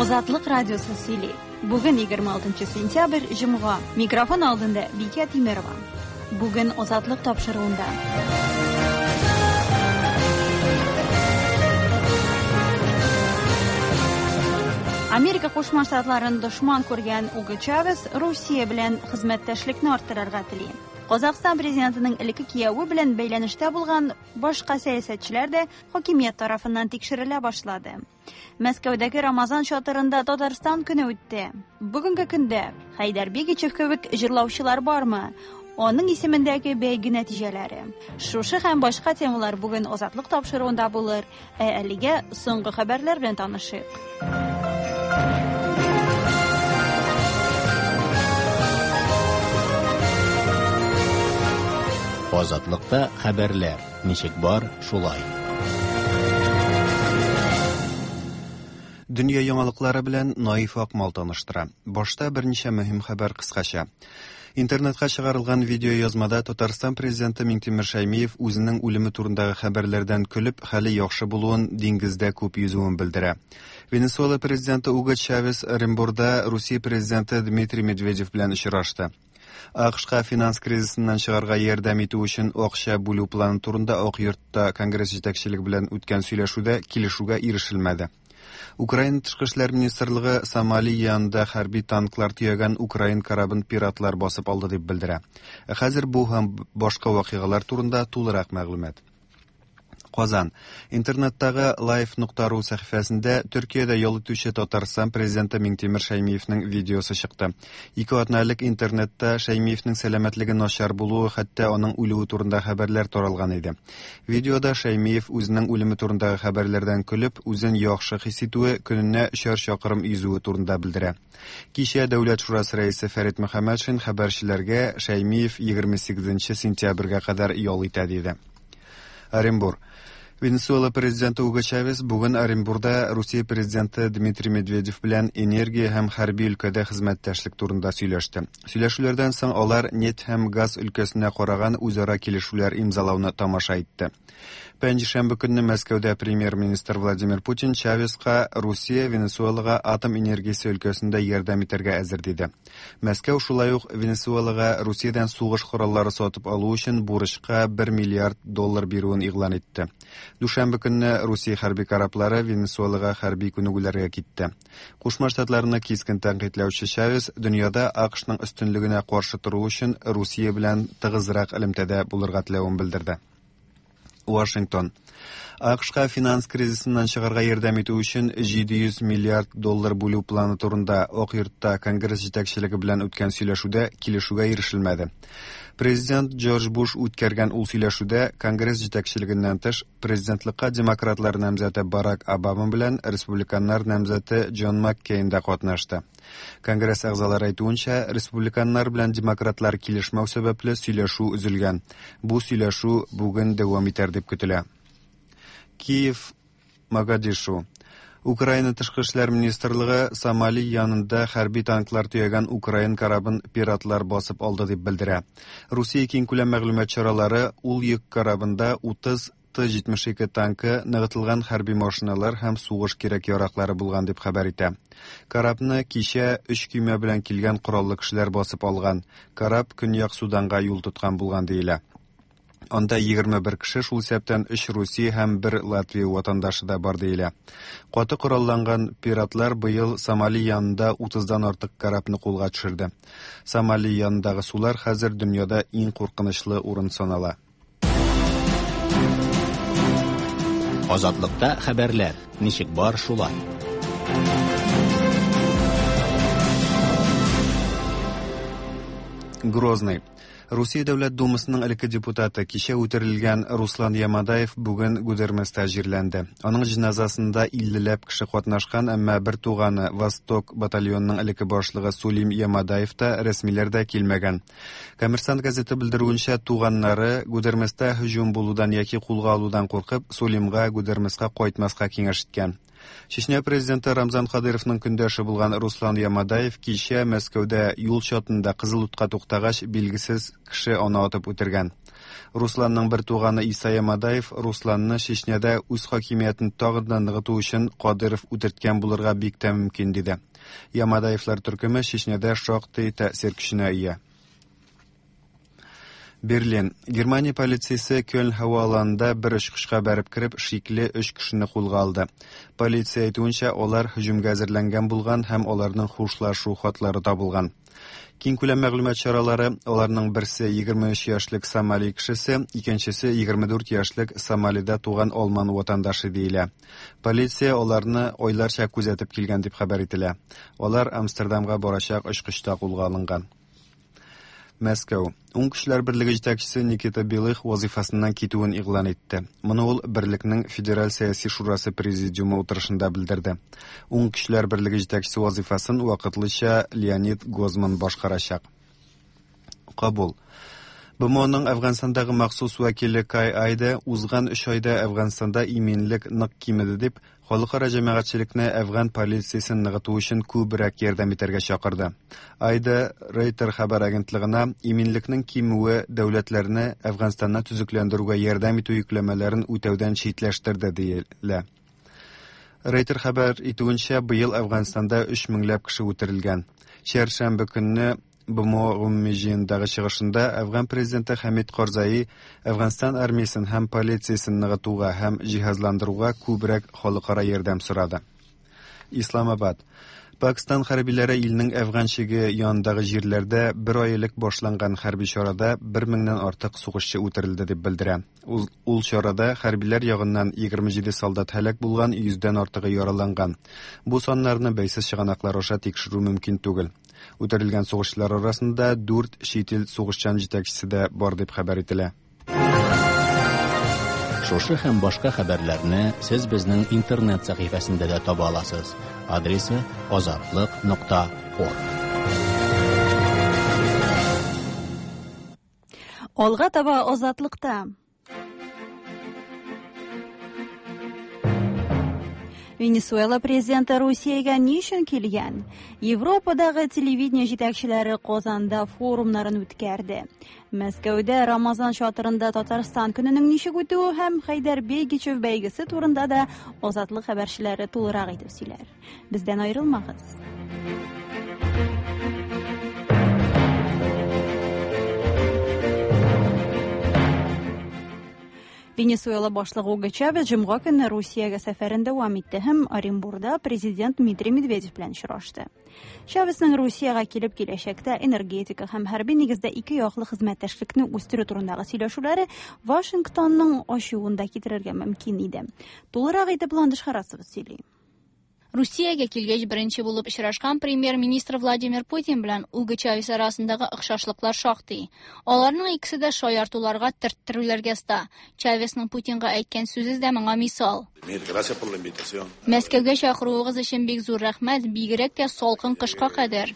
Азатлык радиосы сөйли. Бүген 26 сентябрь, җомга. Микрофон алдында Бикә Тимерова. Бүген Азатлык тапшыруында. Америка Кушма Штатларын дошман күргән Уго Чавес Русия белән хезмәттәшлекне арттырырга тели. Казакстан президентының элекке кияве белән бәйләнештә булган башка сәясәтчеләр дә хакимият тарафыннан тикшерелә башлады. Мәскәүдәге Рамазан чатырында Татарстан көне үтте. Бүгенге көндә Хайдар Бигичев кебек җырлаучылар бармы? Аның исемендәге бәйге нәтиҗәләре. Шушы һәм башка темалар бүген Азатлык тапшыруында булыр. Әлегә соңгы хәбәрләр белән танышыйк. Азатлыкта хәбәрләр. Ничек бар, шулай. Дөнья яңалыклары белән Наиф Акмал таныштыра. Башта берничә мөһим хәбәр кыскача. Интернетка чыгарылган видеоязмада Татарстан президенты Минтимер Шәймиев үзенең үлеме турындагы хәбәрләрдән көлеп, хәле яхшы булуын, диңгездә күп йөзүен белдерә. Венесуэла президенты Уго Чавес Оренбургда Русия президенты Дмитрий Медведев белән очрашты. АКШка финанс кризисыннан чыгарга ярдәм итү өчен акча бүлү планы турында Ак йортта Конгресс җитәкчелеге белән үткән сөйләшүдә килешүгә ирешелмәде. Украина тышкы эшләр министрлыгы Сомали янында хәрби танклар төягән Украин корабын пиратлар басып алды дип белдерә. Хәзер бу һәм башка вакыйгалар турында тулырак мәгълүмат. Казан. Интернеттагы live.ru сәхифәсендә Төркиядә ял итүче Татарстан президенты Минтимер Шәймиевнең видеосы чыкты. 2 атналык интернетта Шәймиевнең сәламәтлеге начар булуы, хәтта аның үлүе турында хәбәрләр таралган иде. Видеода Шәймиев үзенең үлеме турындагы хәбәрләрдән көлеп, үзен яхшы хис итүе, көненә 3 чакрым йөзүе турында белдерә. Кичә Дәүләт шурасы рәисе Фәрит Мөхәммәтшин хәбәрчеләргә Шәймиев 28 сентябрьгә кадәр ял итә диде. Оренбург. Венесуэла президенты Уго Чавес бүген Оренбургда Русия президенты Дмитрий Медведев белән энергия һәм хәрби өлкәдә хезмәттәшлек турында сөйләште. Сөйләшүләрдән соң алар нефть һәм газ өлкәсенә караган үзара килешүләр имзалауны тамаша итте. Пәнҗешәмбе көнне Мәскәүдә премьер-министр Владимир Путин Чавеска Русия Венесуэлага атом энергиясе өлкәсендә ярдәм итәргә әзер диде. Мәскәү шулай ук Венесуэлага Русиядән сугыш кораллары сатып алу өчен бурычка $1 миллиард бирүен игълан итте. Дүшәмбе көнне Русия хәрби кораблары Венесуэлага хәрби күнегүләргә китте. Кушма Штатларны кискен тәнкыйтьләүче Чавес дөньяда АКШның өстенлегенә каршы тору өчен Русия белән тыгызрак элемтәдә булырга теләвен белдерде. Вашингтон. АКШка финанс кризисыннан чыгарга ярдәм итү өчен $700 миллиард бүлү планы турында Ак йортта Конгресс җитәкчелеге белән үткән сөйләшүдә килешүгә ирешелмәде. Президент Джордж Буш үткәргән ул сөйләшүдә Конгресс җитәкчелегеннән тыш президентлыкка демократлар намзәте Барак Обама белән республиканнар намзәте Джон Маккейн да катнашты. Конгресс әгъзалары әйтүенчә, республиканнар белән демократлар килешмәү сәбәпле сөйләшү өзелгән. Бу сөйләшү бүген дәвам итәр дип көтелә. Киев, Могадишу. Украина тышкы эшләр министрлыгы Сомали янында хәрби танклар төягән Украин корабын пиратлар басып алды дип белдерә. Русия киң күләм мәгълүмат чаралары ул йөк корабында 30 Т-72 танкы, ныгытылган хәрби машиналар һәм сугыш кирәк-яраклары булган дип хәбәр итә. Корабны кичә 3 көймә белән килгән кораллы кешеләр басып алган. Кораб Көньяк Суданга юл тоткан булган диелә. Анда 21 кеше, шул исәптән 3 Русия һәм 1 Латвия ватандашы да бар диелә. Каты коралланган пиратлар быел Сомали янында 30дан артык корабны кулга төшерде. Сомали янындагы сулар хәзер дөньяда иң куркынычлы урын санала. Азатлыкта хәбәрләр. Ничек бар, шулай. Грозный. Русия Дәүләт Думасының элекке депутаты кичә үтерелгән Руслан Ямадаев бүген Гудерместа җирләнде. Аның җиназасында 50ләп кеше катнашкан, әмма бер туганы Восток батальонының элекке башлыгы Сулим Ямадаев та рәсмиләр дә килмәгән. Коммерсант газеты белдерүенчә, туганнары Гудерместа һөҗүм булудан яки кулга алудан куркып, Сулимга Гудермеска кайтмаска киңәш иткән. Чечня президенты Рамзан Кадыровның көндәше булган Руслан Ямадаев кичә Мәскәүдә юл чатында кызыл утка туктагач, билгесез кеше аны атып үтергән. Русланның бер туганы Иса Ямадаев Русланны Чечняда үз хакимиятен тагыдан ныгыту өчен Кадыров үтерткән булырга бик тә мөмкин диде. Ямадаевлар төркеме Чечняда шактый тәэсир көченә ия. Берлин. Германия полициясе Кёльн һаваланында бер очкычка бәреп кирип, шикле 3 кешене кулга алды. Полиция әйтүенчә, алар һөҗүмгә әзерләнгән булган һәм аларның хушлашу хатлары табылган. Киң күләм мәгълүмат чаралары, аларның берсе 23 яшьлек Сомали кешесе, икенчесе 24 яшьлек Сомалида туган алман ватандашы диелә. Полиция аларны айларча күзәтеп килгән дип хәбәр ителә. Алар Амстердамга барачак очкычта кулга алынган. Мәскәү. Уң көчләр берлеге җитәкчесе Никита Белых вазифасыннан китүен игълан итте. Моны ул берлекнең Федераль сәяси шурасы президиумы утырышында белдерде. Уң көчләр берлеге җитәкчесе вазифасын вакытлыча Леонид Гозман башкарачак. Кабул. БМОның Әфганстандагы махсус вәкиле Кай Айда узган 3 айда Әфганстанда иминлек нык кимеде дип, халыкара җәмәгатьчелекне Әфган полициясен ныгыту өчен күбрәк ярдәм итәргә чакырды. Айда Рейтер хәбәр агентлыгына иминлекнең кимүе дәүләтләрне Әфганстанны төзекләндерүгә ярдәм итү йөкләмәләрен үтәүдән читләштерде диелә. Рейтер хәбәр итүенчә, быел Әфганстанда 3 меңләп кеше үтерелгән. Чәршәмбе көнне БМО гомуми җыендагы чыгышында Әфган президенты Хамид Карзаи Әфганстан армиясын һәм полициясын ныгытуга һәм җиһазландыруга күбрәк халыкара ярдәм сорады. Исламабад. Пакистан хәрбиләре илнең Әфган чиге янындагы җирләрдә 1 ай элек башланган хәрби чарада 1000-нән артык сугышчы үтерелде дип белдерә. Ул чарада хәрбиләр ягыннан 27 солдат һәлак булган, 100дән артыгы яраланган. Бу саннарны бәйсез чыганаклар аша тикшерү мөмкин түгел. Үтерелгән сугышчылар арасында 4 чит ил сугышчан җитәкчесе дә бар дип хәбәр ителә. Шушы һәм башка хәбәрләрне сез безнең интернет сәхифәсендә дә таба аласыз. Адресы azatlык.org. Алга таба азатлыкта. Венесуэла президенты Русиягә ни өчен килгән? Европадагы телевидение җитәкчеләре Казанда форумнарын үткәрде. Мәскәүдә Рамазан чатырында Татарстан көненең ничек үтүе һәм Хайдар Бейгичев бәйгесе турында да Азатлык хәбәрчеләре тулырак итеп сөйләр. Бездән аерылмагыз. Венесуэла башлыгы Уго Чавес җомга көнне Русиягә сәфәрен дәвам итте һәм Оренбургда президент Дмитрий Медведев белән очрашты. Чавесның Русиягә килеп киләчәктә энергетика һәм хәрби нигездә ике яклы хезмәттәшлекне үстерү турындагы сөйләшүләре Вашингтонның ачуында китерергә мөмкин иде. Тулырак итеп Ландыш Харасов сөйли. Русиягә килгәч беренче булып очрашкан премьер-министр Владимир Путин белән Уго Чавес арасындагы охшашлыклар шактый. Аларның икесе дә шаяртуларга, төрттерүләргә ста. Чавесның Путинга әйткән сүзе дә моңа мисал. Мәскәүгә чакыруыгыз өчен бик зур рәхмәт, бигрәк тә салкын кышка кадәр.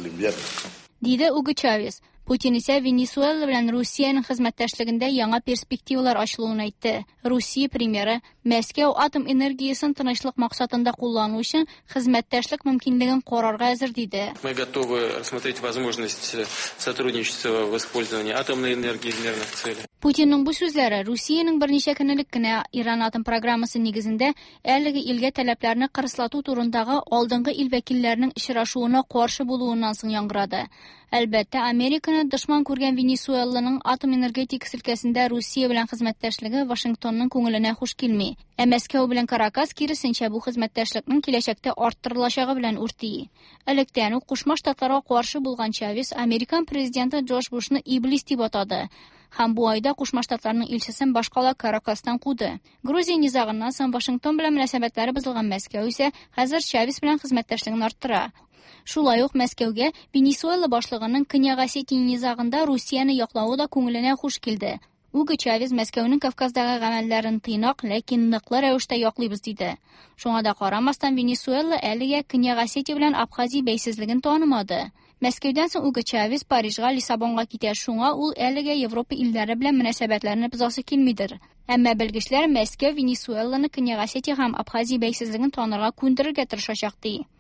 Диде Уго Чавес. Путин исә Венесуэла белән Русиянең хезмәттәшлегендә яңа перспективалар ачылуын әйтте. Русия премьеры Мәскәү атом энергиясын тынычлык максатында куллану өчен хезмәттәшлек мөмкинлеген карарга әзер диде. Мы готовы рассмотреть возможность сотрудничества в использовании атомной энергии в мирных целях. Путинның бу сүзләре Русиянең берничә көнлек кенә Иран атом программасы нигезендә әлеге илгә таләпләрне кырыслату турындагы алдынгы ил вәкилләренең очрашуына каршы булуыннан соң яңгырады. Әлбәттә, Американы дошман күргән Венесуэланың атом энергетик өлкәсендә Русия белән хезмәттәшлеге Вашингтонның күңеленә хуш килми. Ә Мәскәү белән Каракас киресенчә бу хезмәттәшлекнең киләчәктә арттырылачагы белән үрти. Электән үк Кушма Штатларга каршы булган Чавес Американ президенты Джордж Бушны иблис дип атады. Һәм бу айда Кушма Штатларның илчесен башкала Каракастан куды. Грузия низагыннан соң Вашингтон белән мөнәсәбәтләре бозылган Мәскәү исә хәзер Чавес белән хезмәттәшлеген арттыра. Шулай ук Мәскәүгә Венесуэла башлыгының Көньяк-Осетия низагында Русияны яклауы да күңеленә хуш килде. Уго Чавес Мәскәүнең Кавказдагы гамәлләрен тыйнак, ләкин ныклы рәвештә яклыйбыз диде. Шуңа да карамастан Венесуэла әлегә Көньяк-Осетия белән Абхазия бәйсезлеген танымады. Мәскәүдән соң Уго Чавес Парижга, Лиссабонга китә. Шуңа ул әлегә Европа илләре белән мөнәсәбәтләрне бозасы килмидер. Әмма белгечләр Мәскәү Венесуэланы Көньяк-Осетия һәм Абхазия бәйсезлеген танырга күндерергә тырышачак ди.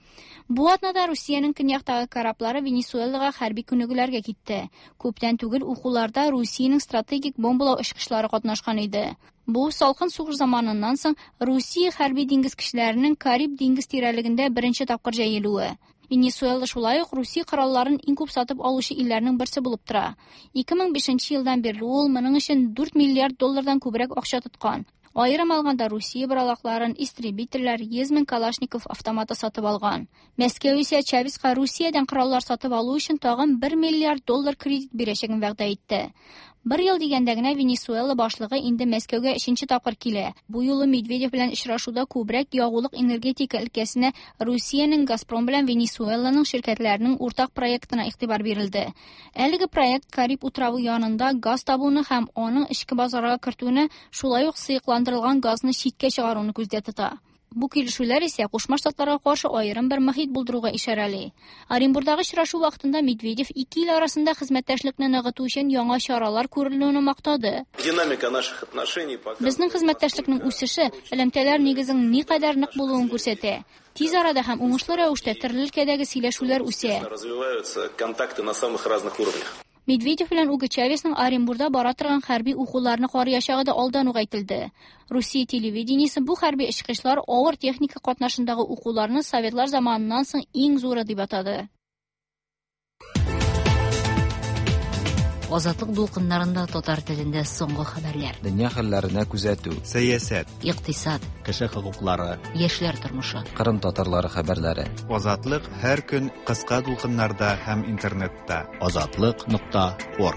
Бу атнада Русиянең көньяктагы кораблары Венесуэлага хәрби күнегүләргә китте. Күптән түгел укуларда Русиянең стратегик бомбалау очкычлары катнашкан иде. Бу салкын сугыш заманыннан соң Русия хәрби диңгез кешеләренең Кариб диңгез тирәлегендә беренче тапкыр җәелүе. Венесуэла шулай ук Русия коралларын иң күп сатып алучы илләрнең берсе булып тора. 2005 елдан бирле ул моның өчен 4 миллиард доллардан күбрәк акча тоткан. Айрым алганда Русия бралакларын, истребительләр, 100 мең Калашников автоматы сатып алган. Мәскәү исә Чавеска Русиядән кораллар сатып алу өчен тагын 1 миллиард доллар кредит бирәчәген вәгъдә итте. 1 ел дигәндә генә Венесуэла башлыгы инде Мәскәүгә 3нче тапкыр килә. Бу юлы Медведев белән очрашуда күбрәк ягулык энергетика өлкәсенә Русиянең Газпром белән Венесуэланың ширкәтләренең уртак проектына игътибар бирелде. Әлеге проект Кариб утравы янында газ табуны һәм аның эчке базарга кертүне, шулай ук сыйыкландырылган газны читкә чыгаруны күздә тота. Бу килешүләр исә Кушма Штатларга каршы аерым бер мөхит булдыруга ишарәли. Оренбургдагы очрашу вакытында Медведев ике ил арасында хезмәттәшлекне ныгыту өчен яңа чаралар күрелүен мактады. Безнең хезмәттәшлекнең үсеше элемтәләр нигезенең никадәр нык булуын күрсәтә. Тиз арада һәм уңышлы рәвештә төрле өлкәдәге сөйләшүләр үсә. Медведев белән Уго Чавесның Оренбургда бара торган хәрби укуларны карыячагы да алдан ук әйтелде. Русия телевидениесе бу хәрби очкычлар авыр техника катнашындагы укуларны советлар заманыннан соң иң зуры дип атады. Азатлык дулкыннарында татар телендә соңгы хәбәрләр. Дөнья хәлләренә күзәтү, сәясәт, Икътисад, кеше хокуклары, яшьләр тормышы. Кырым татарлары хәбәрләре. Азатлык һәр көн кыска дулкыннарда һәм интернетта. Азатлык.орг.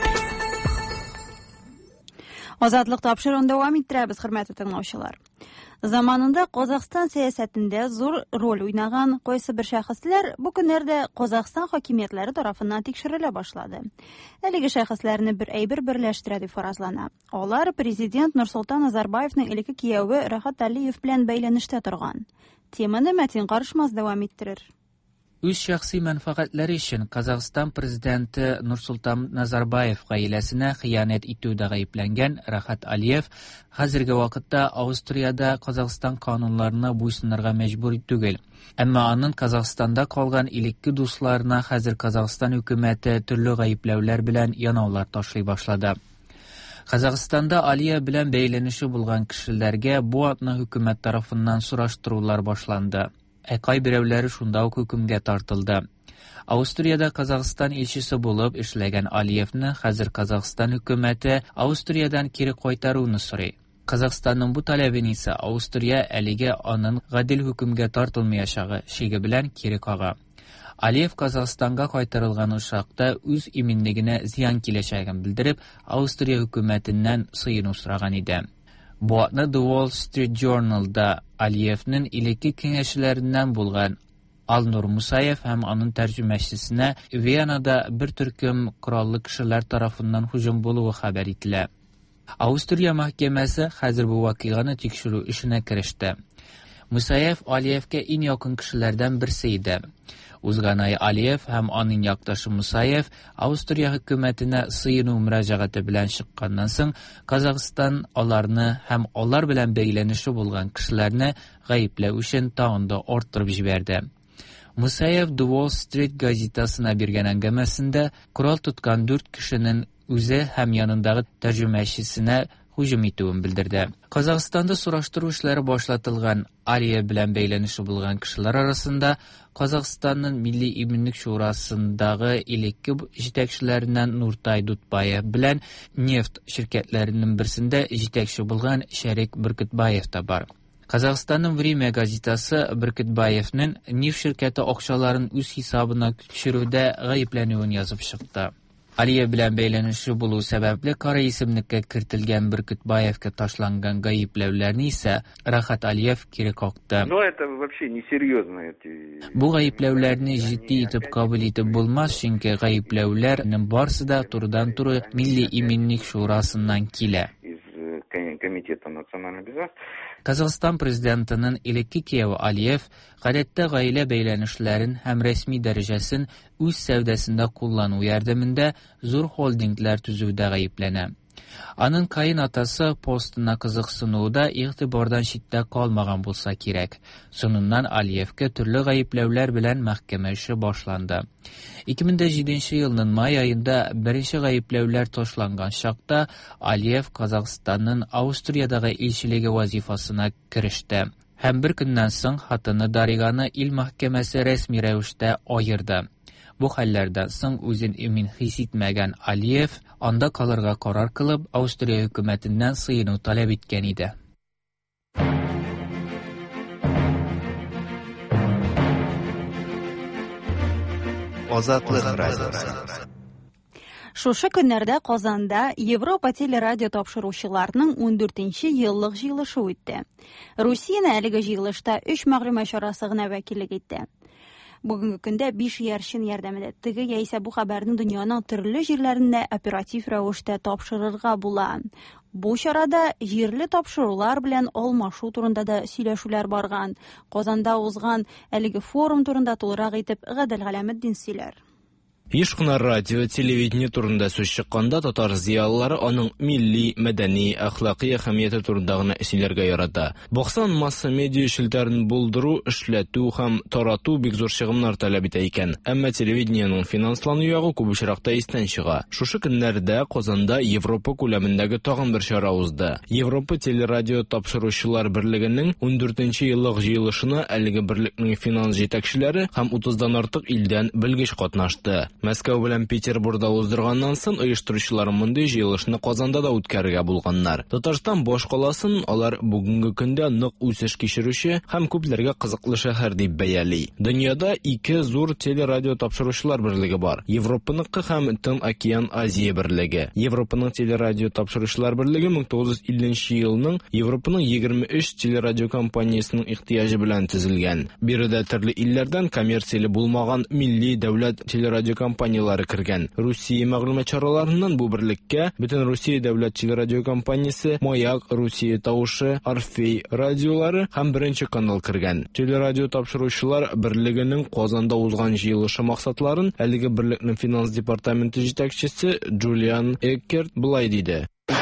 Азатлык тапшыруын дәвам иттерәбез, хөрмәтле тыңлаучылар. Заманында Казакстан сәясәтендә зур роль уйнаган кайсы бер шәхесләр бу көннәрдә Казакстан хакимиятләре тарафыннан тикшерелә башлады. Әлеге шәхесләрне бер әйбер берләштерә дип фаразлана. Алар президент Нурсултан Назарбаевның элекке кияве Рахат Алиев белән бәйләнештә торган. Теманы Мәтин Карышмас дәвам иттерер. Үз шәхси мәнфәгатьләре өчен Казакстан президенты Нурсултан Назарбаев гаиләсенә хыянәт итүдә гаепләнгән Рахат Алиев хәзерге вакытта Австрияда Казакстан кануннарына буйсынырга мәҗбүр түгел. Әмма аның Казакстанда калган илекке дусларына хәзер Казакстан хөкүмәте төрле гаепләүләр белән янаулар ташлый башлады. Казакстанда Алия белән бәйләнеше булган кешеләргә бу атны хөкүмәт тарафыннан сораштырулар башланды. Кайберәүләре шунда ук хөкемгә тартылды. Австрияда Казакстан илчесе булып эшләгән Алиевны хәзер Казакстан хөкүмәте Австриядан кире кайтаруны сорый. Казакстанның бу таләбен исә Австрия әлегә аның гадел хөкемгә тартылмаячагы шиге белән кире кага. Алиев Казакстанга кайтарылган учакта үз иминлегенә зыян киләчәген белдереп, Австрия хөкүмәтеннән сыйыну сораган иде. Бу атны The Wall Street Journal'да Алиевның илекке киңәшчеләреннән булган Алнур Мусаев һәм аның тәрҗемәчесенә Венада бер төркем кораллы кешеләр тарафыннан һөҗүм булуы хәбәр ителә. Австрия мәхкәмәсе хәзер бу вакыйганы тикшерү эшенә кереште. Мусаев Алиевкә иң якын кешеләрдән берсе иде. Узган ай Алиев һәм аның якташы Мусаев Австрия хөкүмәтенә сыйыну мөрәҗәгате белән чыкканнан соң Казакстан аларны һәм алар белән бәйләнеше булган кешеләрне гаепләү өчен тагын да арттырып җибәрде. Мусаев The Wall Street газетасына биргән әңгәмәсендә корал тоткан 4 кешенең үзе һәм янындагы тәрҗемәчесенә һүҗүм итүен белдерде. Казакстанда сораштыру эшләре башлатылган Алия белән бәйләнеше булган кешеләр арасында Казакстанның Милли иминлек шурасындагы илекке җитәкчеләреннән Нуртай Дутбаев белән нефть ширкәтләренең берсендә җитәкче булган Шәрик Бөркетбаев та бар. Казакстанның Время газетасы Бөркетбаевның нефть ширкәте акчаларын үз хисабына күчерүдә гаепләнүен язып чыкты. Алия белән бәйләнеше булу сәбәпле кара исемлеккә кертелгән Бөркетбаевка ташланган гаепләүләрне исә Рахат Алиев кире какты. Бу гаепләүләрне җитди итеп кабул итеп булмас, чөнки гаепләүләрнең барысы да турыдан-туры Милли иминлек шурасыннан килә. Казакстан президентының илекке кияве Алиев гадәттә гаилә бәйләнешләрен һәм рәсми дәрәҗәсен үз сәүдәсендә куллану ярдәмендә зур холдинглар төзүдә гаепләнә. Аның кайын атасы постына кызыксынууда игътибардан читтә калмаган булса кирәк. Соңыннан Алиевка төрле гаепләүләр белән мәхкәмә эше башланды. 2007 елның май айында беренче гаепләүләр ташланган чакта Алиев Казакъстанның Австриядагы илчелеге вазифасына киреште. Һәм бер көннән соң хатыны Дариганы ил мәхкәмәсе рәсми рәвештә аерды. Бу хәлләрдән соң үзен имин хис итмәгән Алиев анда калырга карар кылып, Австрия хөкүмәтеннән сыену таләп иткән иде. Азатлык радиосы. Шушы көннәрдә Казанда Европа телерадио тапшыручыларның 14нче еллык җыелышы үтте. Русияне әлеге җыелышта 3 мәгълүмат чарасы гына вәкиллек итте. Бүгенге көндә 5 яршин ярдәмендә теге яисә бу хәбәрне дөньяның төрле җирләрендә оператив рәвештә тапшырырга була. Бу чарада җирле тапшырулар белән алмашу турында да сөйләшүләр барган. Казанда узган әлеге форум турында тулырак итеп Гадел Галәметдин сөйләр. Еш кына радио, телевидение турында сүз чыкканда татар зыялылары аның милли, мәдәни, әхлакый әһәмияте турында гына сөйләргә ярата. Баксан масса медиа шелтәрен булдыру, эшләтү һәм тарату бик зур чыгымнар таләп итә икән. Әмма телевидениеның финанслану ягы күп очракта истән чыга. Шушы көннәрдә Казанда Европа күләмендәге тагын бер чара узды. Европа телерадио тапшыручылар берлегенең 14нче еллык җыелышына әлеге берлекнең финанс җитәкчеләре һәм 30дан артык илдән белгеч катнашты. Мәскәү белән Петербургда уздырганнан соң оештыручылар мондый җыелышны Казанда да үткәрергә булганнар. Татарстан баш каласын алар бүгенге көндә нык үсеш кичерүче һәм күпләргә кызыклы шәһәр дип бәяли. Дөньяда 2 зур телерадио тапшыручылар берлеге бар. Европаныкы һәм Тын океан Азия берлеге. Европаның телерадио тапшыручылар берлеге 1950 елның Европаның 23 телерадио компаниясының ихтыяҗы белән төзелгән. Биредә төрле илләрдән коммерцияле булмаган милли дәүләт телерадио компаниялары кергән. Русия мәгълүмат чараларыннан бу берлеккә бөтен Русия дәүләт телерадио компаниясе, Маяк, Русия тавышы, Орфей радиолары һәм беренче канал кергән. Телерадио тапшыручылар берлегенең Казанда узган җыелышы максатларын әлеге берлекнең финанс департаменты җитәкчесе Джулиан Эккерт булай диде.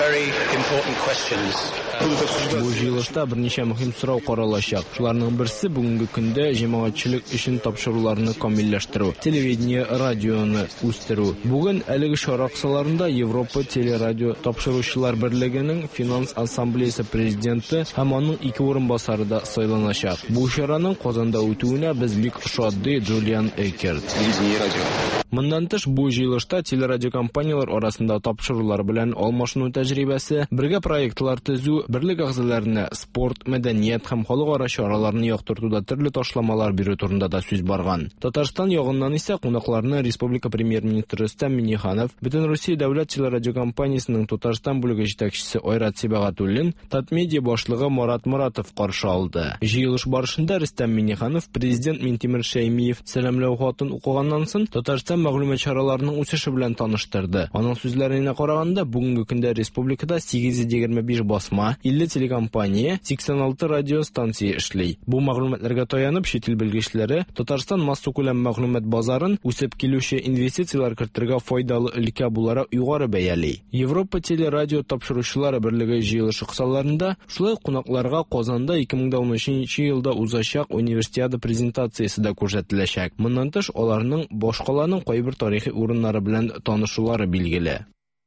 Бу җыелышта берничә мөһим сорау каралачак. Шуларның берсе бүгенге көндә җәмәгатьчелек өчен тапшыруларны камилләштерү, телевидение, радионы үстерү. Бүген әлеге чара кысаларында Европа телерадио тапшыручылар берлегенең финанс ассамблеясе президенты һәм аның 2 урынбасары да сайланачак. Бу чараның Казанда үтүенә без бик шатды, Джулиан Эккерт. Моннан тыш бу җыелышта телерадио компаниялар арасында тапшырулар белән алмашыну тәҗрибәсе, бергә проектлар төзү, берлек әгъзаларына спорт, мәдәният һәм халыкара чараларны яктыртуда төрле ташламалар бирү турында да сүз барган. Татарстан ягыннан исә кунакларны республика премьер-министры Рөстәм Миңнеханов, бөтен Русия дәүләт телерадио компаниясының Татарстан бүлеге җитәкчесе Айрат Сибагатуллин, Татмедиа башлыгы Марат Моратов каршы алды. Җыелыш барышында Рөстәм Миңнеханов президент Минтимер Шәймиев сәламләү хатын укыганнан соң Татарстан мәгълүмат чараларының үсеше белән таныштырды. Аның сүзләренә караганда, бүгенге көндә республикада 825 басма, 50 телекомпания, 86 радиостанция эшли. Бу мәгълүматларга таянып, чит ил белгечләре Татарстан массу күләм мәгълүмат базарын үсеп килүче инвестициялар кертергә файдалы өлкә буларак югары бәяли. Европа телерадио тапшыручылар берлеге җыелышы кысаларында шулай кунакларга Казанда 2013 елда узачак универсиада презентациясе дә күрсәтеләчәк. Моннан тыш аларның башкаланың кайбер тарихи урыннары белән танышулары билгеле.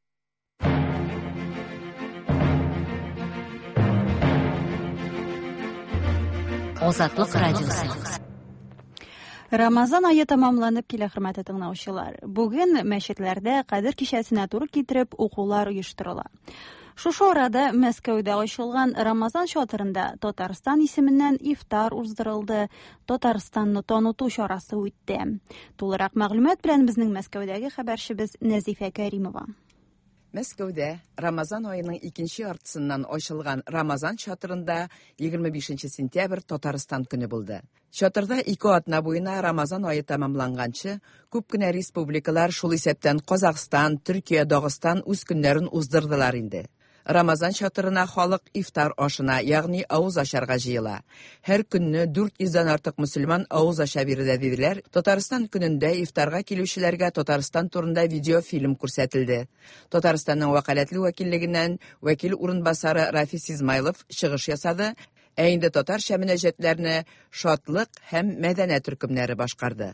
Азатлык радиосы. Рамазан айы тамамланып килә, хөрмәтле тыңлаучылар. Бүген мәчетләрдә Кадер кичәсенә туры китереп укулар оештырыла. Шушы арада Мәскәүдә ачылган Рамазан чатырында Татарстан исеменнән ифтар уздырылды, Татарстанны таныту чарасы үтте. Тулырак мәгълүмат белән безнең Мәскәүдәге хәбәрчебез Нәзифә Кәримова. Мәскәүдә Рамазан айының 2нче артысыннан ачылган Рамазан чатырында 25 сентябрь Татарстан көне булды. Чатырда 2 атна буена Рамазан айы тамамланганчы, күп кенә республикалар шул исәптән Казакъстан, Төркия, Дагыстан үз көннәрен уздырдылар инде. Рамазан чатырына халык ифтар ашына, ягъни авыз ашарга җыела. Һәр көнне 400-дән артык мөселман авыз аша бирде диделәр. Татарстан көнендә ифтарга килүчеләргә Татарстан турында видеофильм күрсәтелде. Татарстанның вәкаләтле вәкиллегеннән вәкил урынбасары Рафис Измайлов чыгыш ясады, ә инде татарча мөнәҗәтләрне шатлык һәм мәдәният төркемнәре башкарды.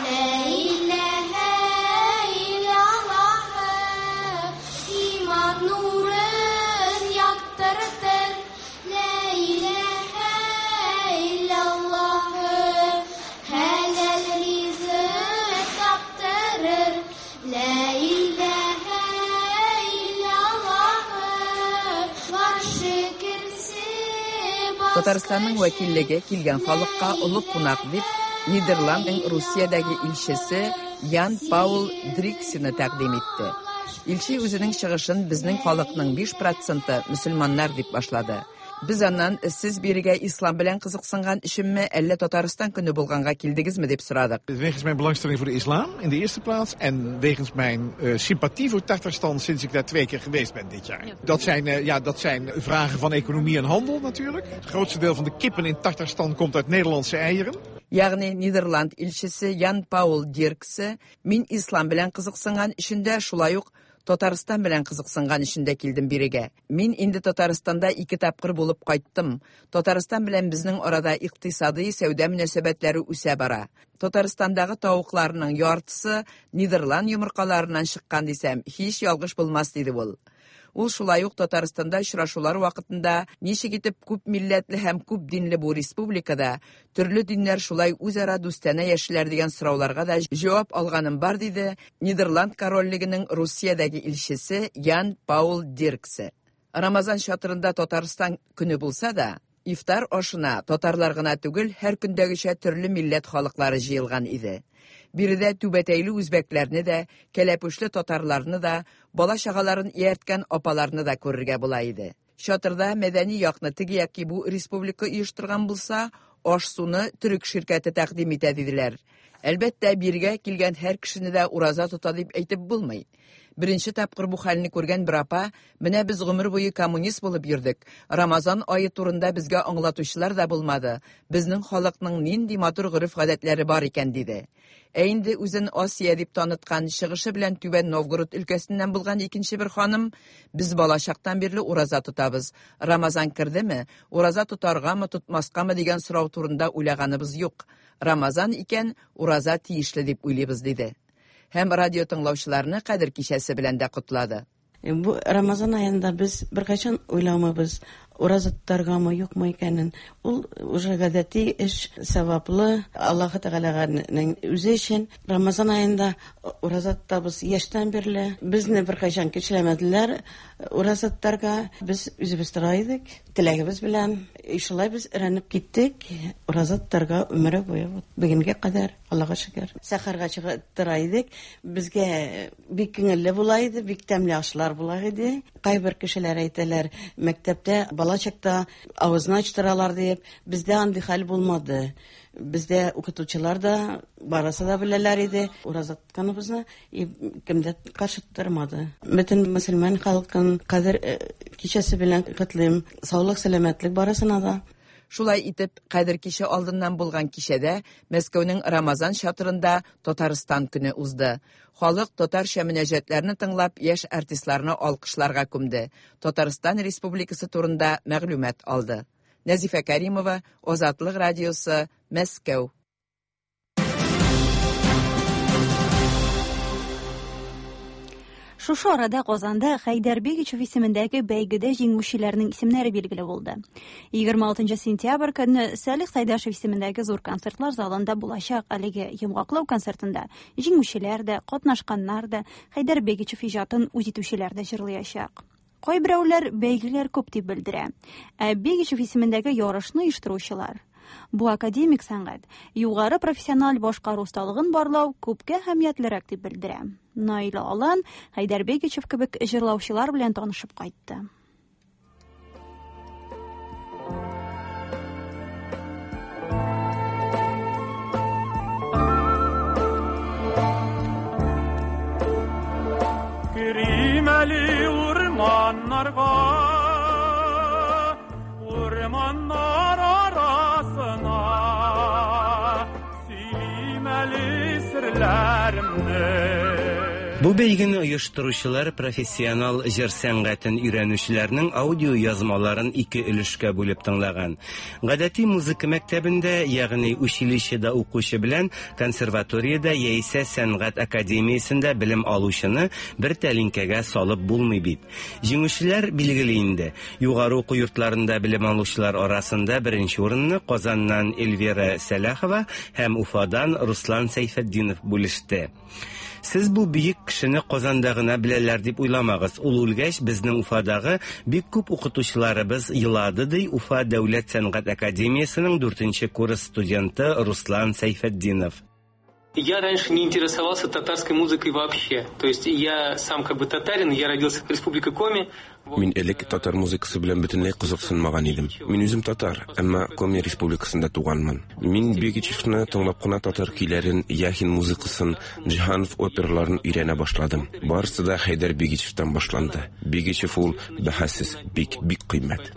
Татарстанның вәкиллеге килгән халыкка олы кунак дип Нидерландның Русиядәге илчесе Ян Паул Дриксене тәкъдим итте. Илче үзенең чыгышын безнең халыкның 5% мөселманнар дип башлады. Biz аннан siz бирегә ислам белән кызыксынган өченме, әллә Татарстан көне булганга килдегезме дип сорадык. Wegens mijn belangstelling voor de islam in de eerste plaats en wegens mijn sympathie voor Tatarstan sinds ik daar 2 keer geweest ben dit jaar. Dat zijn vragen van economie en handel natuurlijk. Het grootste deel van de kippen in Tatarstan komt uit Nederlandse eieren. Ягъни Нидерланд илчесе Ян Паул Дирксе, мин ислам белән кызыксынган өчендә шулай ук Татарстан белән кызыксынган өчендә килдем бирегә. Мин инде Татарстанда 2 тапкыр булып кайттым. Татарстан белән безнең арада икътисади сәүдә мөнәсәбәтләре үсә бара. Татарстандагы тавыкларның яртысы Нидерланд йомыркаларыннан чыккан дисәм, һич ялгыш булмас диде ул. Ул шулай ук Татарстанда очрашулар вакытында ничек итеп күп милләтле һәм күп динле бу республикада төрле диннәр шулай үзара дустана яшиләр дигән сорауларга да җавап алганым бар диде Нидерланд корольлегенең Русиядәге илчесе Ян Паул Дирксе. Рамазан чатырында Татарстан көне булса да, ифтар ашына татарлар гына түгел, һәр көндәгечә төрле милләт халыклары җыелган иде. Биредә түбәтәйле үзбәкләрне дә, кәләпүшле татарларны да, бала чагаларын иярткән апаларны да күрергә була иде. Чатырда мәдәни якны теге яки бу республика оештырган булса, аш-суны төрек ширкәте тәкъдим итә диделәр. Әлбәттә, биргә килгән һәр кешене дә ураза тота дип әйтеп булмый. Беренче тапкыр бу хәлне күргән бер апа, менә без гомер буе коммунист булып йөрдек. Рамазан ае турында безгә аңлатучылар да булмады. Безнең халыкның нинди матур гырыф-гадәтләре бар икән диде. Ә инде үзен Асия дип таныткан, чыгышы белән Түбән Новгород өлкәсеннән булган икенче бер ханым, без балачактан бирле ураза тотабыз. Рамазан кердеме, ураза тотаргамы, тотмаскамы дигән сорау турында уйлаганыбыз юк. Рамазан икән, ураза тиешле дип уйлыйбыз диде. Һәм радио тыңлаучыларны кадер кичәсе белән дә котлады. Бу Рамазан аенда без беркайчан уйламабыз, ураза тотаргамы, юкмы икәнен. Ул уже гадәти эш, саваплы, Аллаһ Тәгаләнең үзе өчен. Рамазан аенда ураза тотабыз яшьтән бирле. Безне беркайчан кичәләмәделәр ураза тотарга. Без үзебез тора идек. Теләгебез белән шулай без өйрәнеп киттек. Ураза тотарга өмере буе бүгенгә кадәр, Аллаһка шөкер. Сәхәргә чыгып тора идек. Безгә бик күңелле була иде, бик тәмле ашлар була иде. Кайбер кешеләр әйтәләр, мәктәптә балачакта авызны ачтыралар дип, бездә андый хәл булмады. Бездә укытучылар да барысы да беләләр иде. Ураза тотканыбызны кемдә каршы тормады. Бөтен мөселман халкын кадер кичәсе белән котлыйм. Саулык, сәламәтлек барысына да. Шулай итеп, кадер кичә алдыннан булган кичәдә Мәскәүнең Рамазан чатырында Татарстан көне узды. Халык татарча мөнәҗәтләрне тыңлап, яшь артистларны алкышларга күмде. Татарстан Республикасы турында мәгълүмат алды. Нәзифә Кәримова, Азатлык радиосы, Мәскәү. Шушы арада Казанда Хайдарбегичев исемендәге бәйгедә җиңүчеләрнең исемнәре билгеле булды. 26 сентябрь көнне Салих Сайдашев исемендәге зур концертлар залында булачак әлеге йомгаклау концертында җиңүчеләр дә, катнашканнар да Хайдарбегичев иҗатын үз итүчеләр дә җырлаячак. Кайберәүләр бәйгеләр күп дип белдерә. Ә Бегичев исемендәге ярышны оештыручылар бу академик сәнгать, югары профессиональ башкару осталыгын барлау күпкә әһәмиятлерәк дип белдерә. Наила Алан Хайдарбегичев кебек җырлаучылар белән танышып кайтты. Киримәли урманнарга Бу бәйгене оештыручылар профессионал җыр сәнгатен өйрәнүчеләрнең аудио язмаларын ике өлешкә бүлеп тыңлаган. Гадәти музыка мәктәбендә, ягъни училищеда укучы белән консерваториядә яисә сәнгать академиясендә белем алучыны бер тәлинкәгә салып булмый бит. Җиңүчеләр билгеле инде. Югары уку йортларында белем алучылар арасында беренче урынны Казаннан Эльвира Сәләхова һәм Уфадан Руслан Сәйфетдинов бүлеште. Сез бу бийек кешене Казанда гына беләләр дип уйламагыз. Ул үлгәч, безнең Уфадагы бик күп укытучыларыбыз елады, ди Уфа дәүләт сәнгать академиясының 4-нче курс студенты Руслан Сәйфетдинов. Я раньше не интересовался татарской музыкой вообще. То есть я сам как бы татарин, я родился в республике Коми. Мин элек татар музыкасы белән бөтенләй кызыксынмаган идем. Мин үзем татар, әмма Коми республикасында туганмын. Мин Бегичевны тыңлап кына татар көйләрен, Яхин музыкасын, Җиһанов оперларын өйрәнә башладым. Барысы да Хәйдәр Бегичевтан башланды. Бегичев ул бәхәссез бик кыйммәт.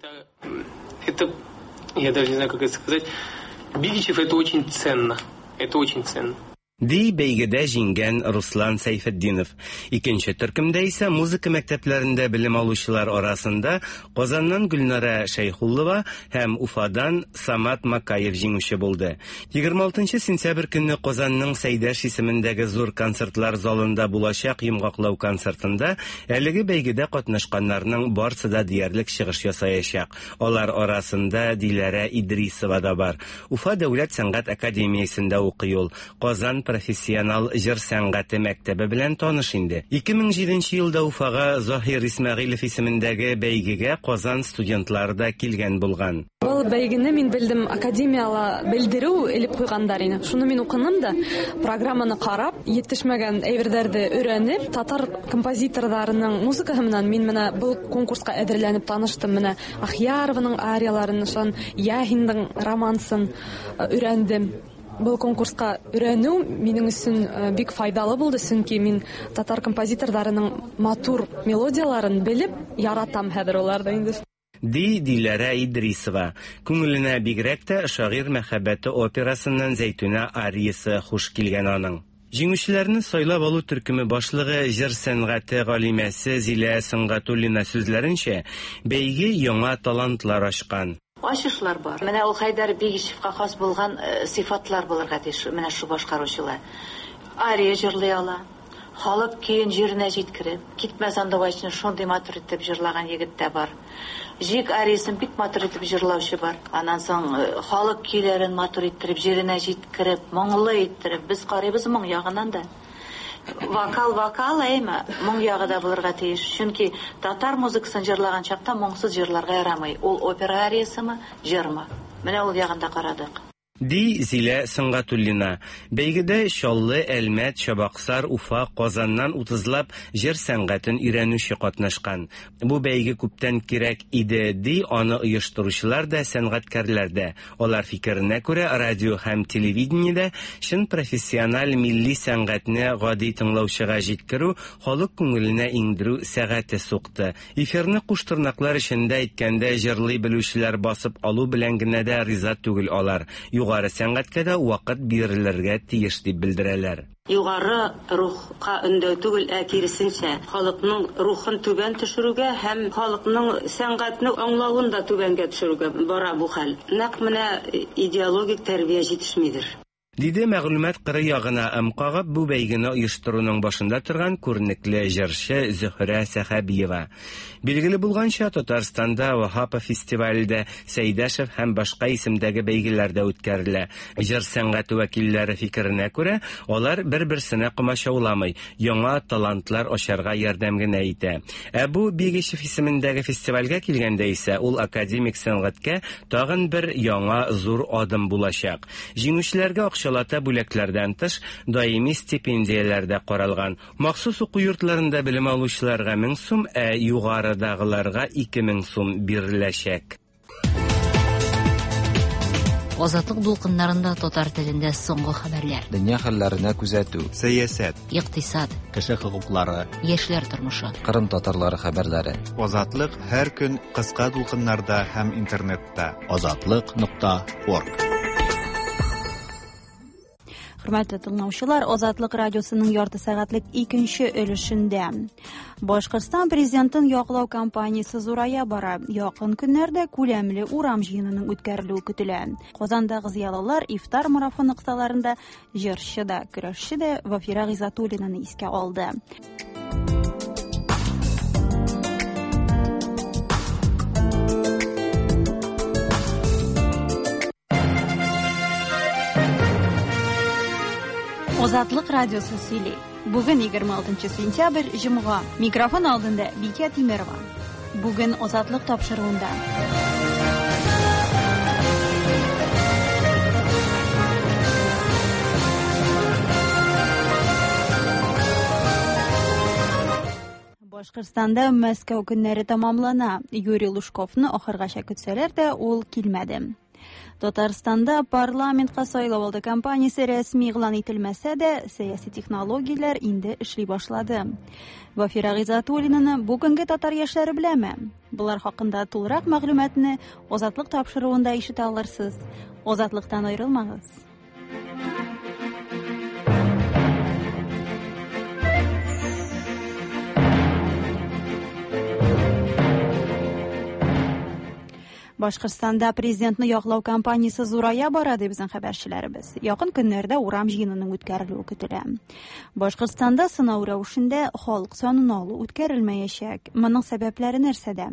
Это я даже не знаю, как это сказать. Бегичев это очень ценно. Это очень ценно. Ди бәйгедә җиңгән Руслан Сәйфетдинов. Икенче төркемдә исә музыка мәктәпләрендә белем алучылар арасында Казаннан Гөлнара Шәйхуллова һәм Уфадан Самат Макаев җиңүче булды. 26 сентябрь көнне Казанның Сәйдәш исемендәге зур концертлар залында булачак йомгаклау концертында әлеге бәйгедә катнашканнарның барысы да диярлек чыгыш ясаячак. Алар арасында Диләрә Идрисова да бар. Уфа дәүләт сәнгать академиясендә укый ул. Казан профессионал җыр сәнгате мәктәбе белән таныш инде. 2007 елда Уфага Заһир Исмәгыйлев исемендәге бәйгегә Казан студентлары да килгән булган. Бу бәйгене мин белдем, академияла белдерү элеп куйгандар иде. Шуны мин укыным да, программаны карап, yetişмәгән әйберләрне өйрәнеп, татар композиторларының музыкаһы менән мин менә бу конкурска әзерләнеп таныштым. Менә Ахьярованың арияларын, Яхинның романсын өйрәндем. Бұл конкурска өйрәнү минең өчен бик файдалы булды, чөнки мин татар композиторларының матур мелодияларын белеп яратам хәзер уларда инде. Диләрә Идрисова. Күңеленә бигрәк тә шагыйрь мәхәббәте операсыннан Зәйтүнә ариясы хуш килгән аның. Җиңүчеләрне сайлап алу төркеме башлыгы җыр сәнгате галимәсе Зилә Сыңгатуллина сүзләренчә, бәйге яңа талантлар ачкан. Ачышлар бар. Менә ул Хәйдәр Бегичевка хас булган сыйфатлар булырга тиеш. Менә шу башкаручылар. Ария җырлый ала. Халык көен җиренә җиткереп, китмәс андавачны шундый матур итеп җырлаган егет тә бар. Җик ариясын бик матур итеп җырлаучы бар. Аннан соң халык көйләрен матур иттереп, җиренә җиткереп, моңлы иттереп, біз карыйбыз моң ягыннан да. Вокал әйме, моң ягы да булырга тиеш. Чөнки татар музыкасын җырлаган чакта моңсыз җырларга ярамый. Ул опера ариясымы, җырмы? Менә ул ягында карадык. Ди Зилә Сыңгатуллина. Бәйгедә Чаллы, Әлмәт, Чабаксар, Уфа, Казаннан 30лап җыр сәнгатен өйрәнүче катнашкан. Бу бәйге күптән кирәк иде, ди аны оештыручылар да, сәнгатькәрләр дә. Алар фикеренә күрә, радио һәм телевидениедә чын профессиональ милли сәнгатьне гади тыңлаучыга җиткерү, халык күңеленә иңдерү сәгате сукты. Эфирны куштырнаклар эчендә әйткәндә җырлый белүчеләр басып алу белән генә дә риза түгел алар. Югары сәнгатькә дә вакыт бирелергә тиеш дип белдерәләр. Югары рухка өндәү түгел, киресенчә, халыкның рухын түбән төшерүгә һәм халыкның сәнгатьне аңлавын да түбәнгә төшерүгә бара бу хәл. Нәкъ менә идеологик тәрбия җитешмидер. Диде мәгълүмат кыры ягына ымкагып бу бәйгене оештыруның башында торган күренекле җырчы Зөһрә Сәхәбиева. Билгеле булганча, Татарстанда Вахапа фестивалендә Сәйдәшев һәм башка исемдәге бәйгеләрдә үткәрелә. Җыр сәнгате вәкилләре фикеренә күрә, алар бер-берсенә комачауламый, яңа талантлар ачарга ярдәм генә итә. Бу Бегичев исемендәге фестивальгә килгәндә исә, ул академик сәнгатькә тагын бер яңа зур адым булачак. Җиңүчеләргә акчалата бүләкләрдән тыш даими стипендияләр дә каралган. Махсус уку йортларында белем алучыларга 1000 сум, югарыдагыларга 2000 сум биреләчәк. Азатлык дулкыннарында татар телендә соңгы хәбәрләр. Дөнья хәлләренә күзәтү, сәясәт, икътисад, кеше хокуклары, яшьләр тормышы, Кырым татарлары хәбәрләре. Азатлык һәр көн кыска дулкыннарда һәм интернетта. Azatlyk.org. Hörmәтле тыңлаучылар, Азатлык радиосының ярты сәгатьлек икенче өлешендә. Башкортстан президентын яклау кампаниясе зурая бара. Якын көннәрдә күләмле урам җыенының үткәрелүе көтелә. Казандагы зыялылар ифтар марафоны кысаларында җырчы да, көрәшче дә Вафира Гыйзатуллинаны искә алды. Азатлык радиосы сөйли. Бүген 26 сентябрь, җомга. Микрофон алдында Бикә Тимерова. Бүген Азатлык тапшыруында. Башкортстанда Мәскәү көннәре тамамлана. Юрий Лужковны ахыргача көтсәләр дә, ул килмәде. Татарстанда парламентка сайлау алды кампаниясе рәсми игълан ителмәсә дә, сәяси технологияләр инде эшли башлады. Вафира Гыйзатуллинаны бүгенге татар яшьләре беләме? Булар хакында тулырак мәгълүматны Азатлык тапшыруында ишетә алырсыз. Азатлыктан аерылмагыз. Башкортстанда президентны яклау кампаниясе зурая бара дип безнең хәбәрчеләребез. Якын көннәрдә урам җыенының үткәрелүе көтелә. Башкортстанда сынау рәвешендә халык санын алу үткәрелмәячәк. Моның сәбәпләре нәрсәдә?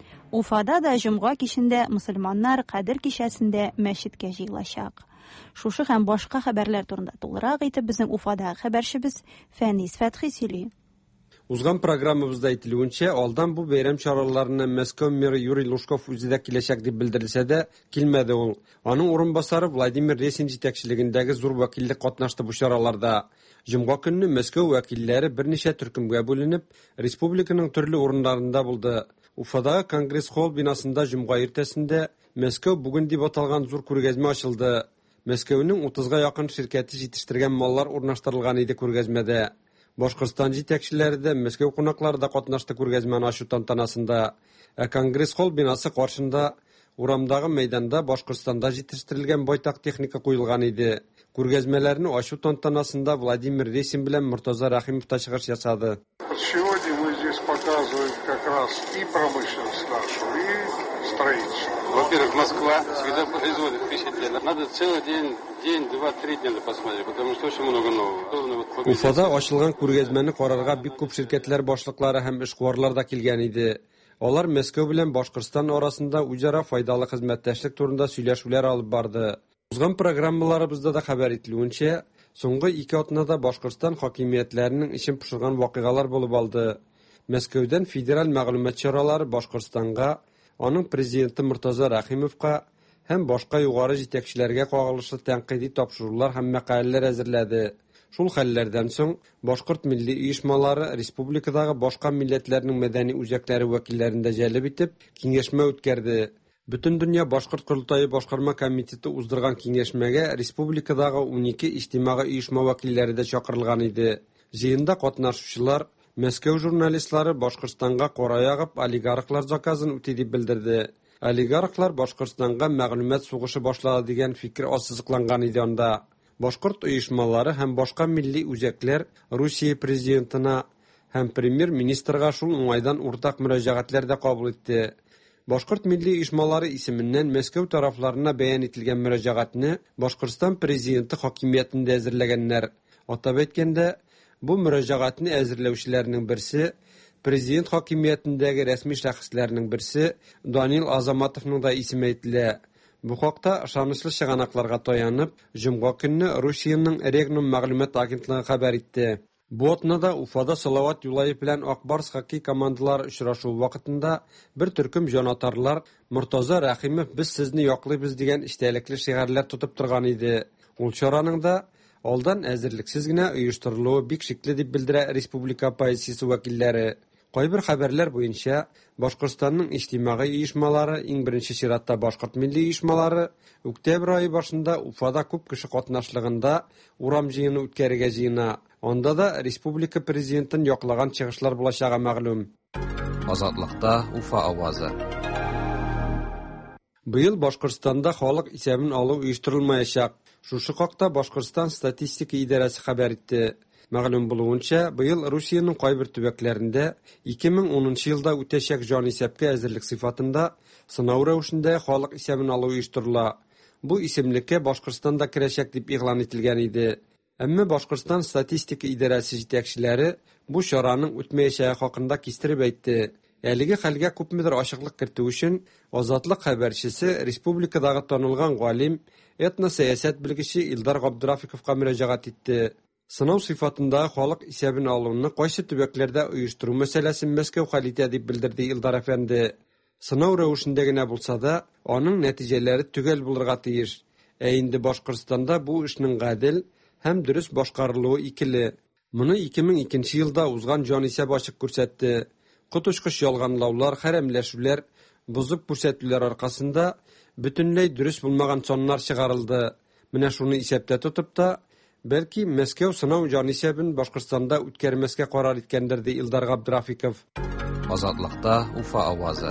Уфада да җомга кичендә мөселманнар Кадер кичәсендә мәчеткә җыелачак. Шушы һәм башка хәбәрләр турында тулырак итеп безнең Уфадагы хәбәрчебез Фәнис Фәтхи сөйли. Узган программабызда әйтелүенчә, алдан бу бәйрәм чараларына Мәскәү мэры Юрий Лужков үзе дә киләчәк дип белдерелсә дә, килмәде ул. Аның урынбасары Владимир Ресин җитәкчелегендәге зур вәкиллек катнашты бу чараларда. Җомга көнне Мәскәү вәкилләре берничә төркемгә бүленеп, республиканың төрле урыннарында булды. Уфадагы Конгресс-холл бинасында җомга иртәсендә Мәскәү бүген дип аталган зур күргәзмә ачылды. Мәскәүнең 30-га якын ширкәте җитештергән маллар урнаштырылган иде күргәзмәдә. Башкортстан җитәкчеләре дә, Мәскәү кунаклары да катнашты күргәзмәне ачу тантанасында. Конгресс-холл бинасы каршында урамдагы мәйданда Башкортстанда җитештерелгән байтак техника куелган иде. Күргәзмәләрне ачу тантанасында Владимир Ресин белән Муртаза Рахимов та чыгыш ясады. Сегодня мы здесь показываем как раз и промышленность нашу, и строительство. Во-первых, Москва всегда производит впечатление. Надо целый день, 2-3 дня посмотреть, потому что очень много нового. Уфада ачылган күргәзмәне карарга бик күп ширкәтләр башлыклары һәм эшкуарлар да килгән иде. Алар Мәскәү белән Башкортстан арасында үзара файдалы хезмәттәшлек турында сөйләшүләр алып барды. Узган программаларыбызда да хәбәр ителүенчә, соңгы 2 атнада Башкортстан хакимиятләренең ишен пошырган вакыйгалар булып алды. Мәскәүдән федераль мәгълүмат чаралары Башкортстанга, аның президенты Муртаза Рахимовка һәм башка югары җитәкчеләргә кагылышлы тәнкыйди тапшырулар һәм мәкаләләр әзерләде. Шул хәлләрдән соң Башкорт милли оешмалары республикадагы башка милләтләрнең мәдәни үзәкләре вәкилләрен дә җәлеп итеп киңәшмә үткәрде. Бүтән дөнья Башкорт Курултайы башкарма комитеты уздырган киңәшмәгә республикадагы 12 иҗтимагый оешма вәкилләре дә чакырылган иде. Җыенда катнашучылар Мәскәү журналистлары Башкортстанга кара ягып олигархлар заказын үти дип белдерде. Олигархлар Башкортстанга мәгълүмат сугышы башлады дигән фикер ассызыкланган иде анда. Башкорт оешмалары һәм башка милли үзәкләр Русия президентына һәм премьер-министрга шул уңайдан уртак мөрәҗәгатьләр дә кабул итте. Башкорт милли оешмалары исеменнән Мәскәү тарафларына бәян ителгән мөрәҗәгатьне Башкортстан президенты хакимиятендә әзерләгәннәр. Атап әйткәндә, бу мөрәҗәгатьне әзерләүчеләрнең берсе президент хакимиятендәге рәсми шәхесләрнең берсе Данил Азаматовның да исеме әйтелә. Бу хакта ышанычлы чыганакларга таянып, җомга көнне Русиянең Регнум мәгълүмат агентлыгы хәбәр итте. Бу атнада Уфада Салават Юлаев белән Акбарс хоккей командалары очрашу вакытында бер төркем җанатарлар Муртаза Рахимов без сезне яклыйбыз дигән истәлекле шигарләр тотып торган иде. Ул чараның да алдан әзерлексез генә оештырылуы бик шикле дип белдерә республика оппозициясе вәкилләре. Кайбер хәбәрләр буенча Башкортстанның иҗтимагый оешмалары, иң беренче чиратта Башкорт милли оешмалары, октябрь айы башында Уфада күп кеше катнашлыгында урам җыены үткәрергә җыена. Анда да республика президентын яклаган чыгышлар булачагы мәгълүм. Азатлыкта Уфа авазы. Быел Башкортстанда халык исәбен алу оештырылмаячак. Шушы хакта Башкортстан статистика идарәсе хәбәр итте. Мәгълүм булуынча, быел Русиянең кайбер төбәкләрендә 2010 елда үтәчәк җан исәпкә әзерлек сыйфатында сынау рәвешендә халык исәбен алу оештырыла. Бу исемлеккә Башкортстанда керәчәк дип игълан ителгән иде. Әмма Башкортстан статистика идарәсе җитәкчеләре бу чараның үтмәячәге хакында кистереп әйтте. Әлеге хәлгә күпмедер ачыклык кертү өчен Азатлык хәбәрчесе республикадагы танылган галим, этносәясәт белгече Илдар Габдрафиковка мөрәҗәгать итте. Сынау сыйфатында халык исәбен алуны кайсы төбәкләрдә оештыру мәсьәләсен Мәскәү хәл итә дип белдерде Илдар әфәнде. Сынау рәвешендә генә булса да, аның нәтиҗәләре төгәл булырга тиеш. Инде Башкортстанда бу эшнең гадел һәм дөрес башкарылуы икеле. Моны 2002 елда узган җан исәп ачык күрсәтте. Котушкыч ялганлаулар, хәрәмләшүләр, бузып күрсәтүләр аркасында бөтенләй дөрес булмаган соннар чыгарылды. Менә шуны исәптә тотып та, бәлки Мәскәү сынау җан исәбен Башкортстанда үткәрмәскә карар иткәндер ди Илдар Габдрафиков. Азатлыкта Уфа авазы.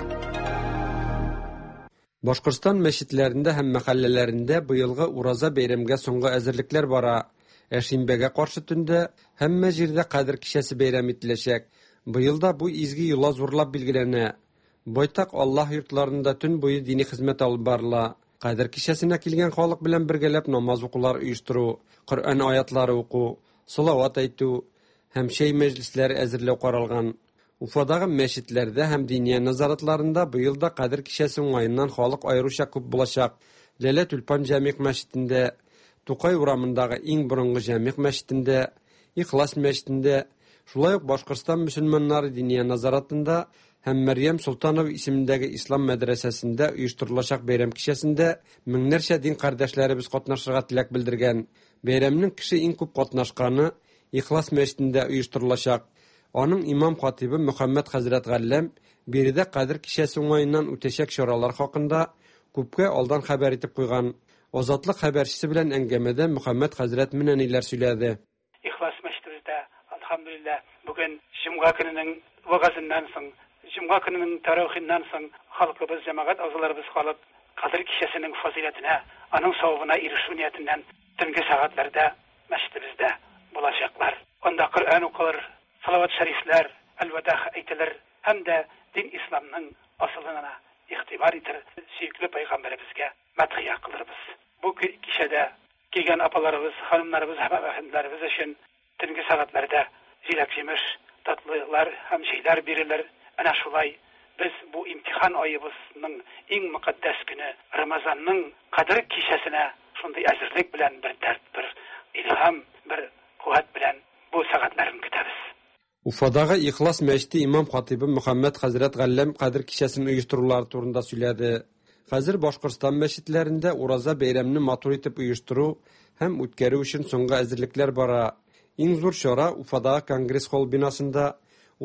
Башкортстан мәчетләрендә һәм мәхәлләләрендә быелгы Ураза бәйрәмгә соңгы әзерлекләр бара. Шимбәгә каршы төндә һәммә җирдә Кадер кичәсе бәйрәм ителәчәк. Быелда бу изге юла зурлап билгеләнә. Байтак Аллаһ йортларында төн буе дини хезмәт алып барыла. Кадер кичәсенә килгән халык белән бергәләп намаз укулар оештыру, Коръән аятлары уку, салават әйтү һәм шәй мәҗлесләре әзерләү каралган. Уфадагы мәчетләрдә һәм диния назаратларында быелда Кадер кичәсе уңаеннан халык аеруча күп булачак. Ләлә Тюльпан җәмигъ мәчетендә, Тукай урамындагы иң борынгы җәмигъ мәчетендә, Ихлас мәчетендә, шулай ук Башкортстан мөселманнары диния назаратында һәм Мәрьям Султанова исемендәге ислам мәдрәсәсендә оештырылачак бәйрәм кичәсендә меңнәрчә дин кардәшләребез катнашырга теләк белдергән. Бәйрәмнең кеше иң күп катнашканы Ихлас мәчетендә оештырылачак. Аның имам хатибы Мөхәммәд хәзрәт Галләм биредә Кадер кичәсе уңаеннан үтәчәк чаралар хакында күпкә алдан хәбәр итеп куйган. Азатлык хәбәрчесе белән әңгәмәдә Мөхәммәд хәзрәт менә ниләр сөйләде. Ихлас мәчетендә алхамдулилlah бүген җомга көненең вагазыннан соң, җомга көненең тарихыннан соң халкыбыз, җәмәгать әгъзаларыбыз халык Кадер кичәсенең фазилатына, аның савабына ирешү ниятеннән төнге сәгатьләрдә мәчетебездә булачаклар. Анда Коръән укылыр, салават шәрифләр, әл-вадах әйтелер һәм дә дин исламның асылына игътибар итер, сөйкле пайгамбарыбызга мәдхия кылырбыз. Бу кичәдә килгән апаларыбыз, ханымнарыбыз һәм әфәнделәребез өчен төнге сәгатьләрдә җиләк-җимеш, татлылар һәм җәйләр бирелер. Әнә шулай без бу имтихан аебызның иң мөкаддәс көне Рамазанның Кадер кичәсенә шундый әзерлек белән бер дәрт, бер илһам, бер куәт белән бу сәгатьләрне көтәбез. Уфадагы Ихлас мәчете имам хатибы Мөхәммәд хәзрәт Галләм Кадер кичәсен оештырулар турында сөйләде. Хәзер Башкортстан мәчетләрендә Ураза бәйрәмне матур итеп оештыру һәм үткәрү өчен соңгы әзерлекләр бара. Иң зур чара Уфадагы Конгресс холл бинасында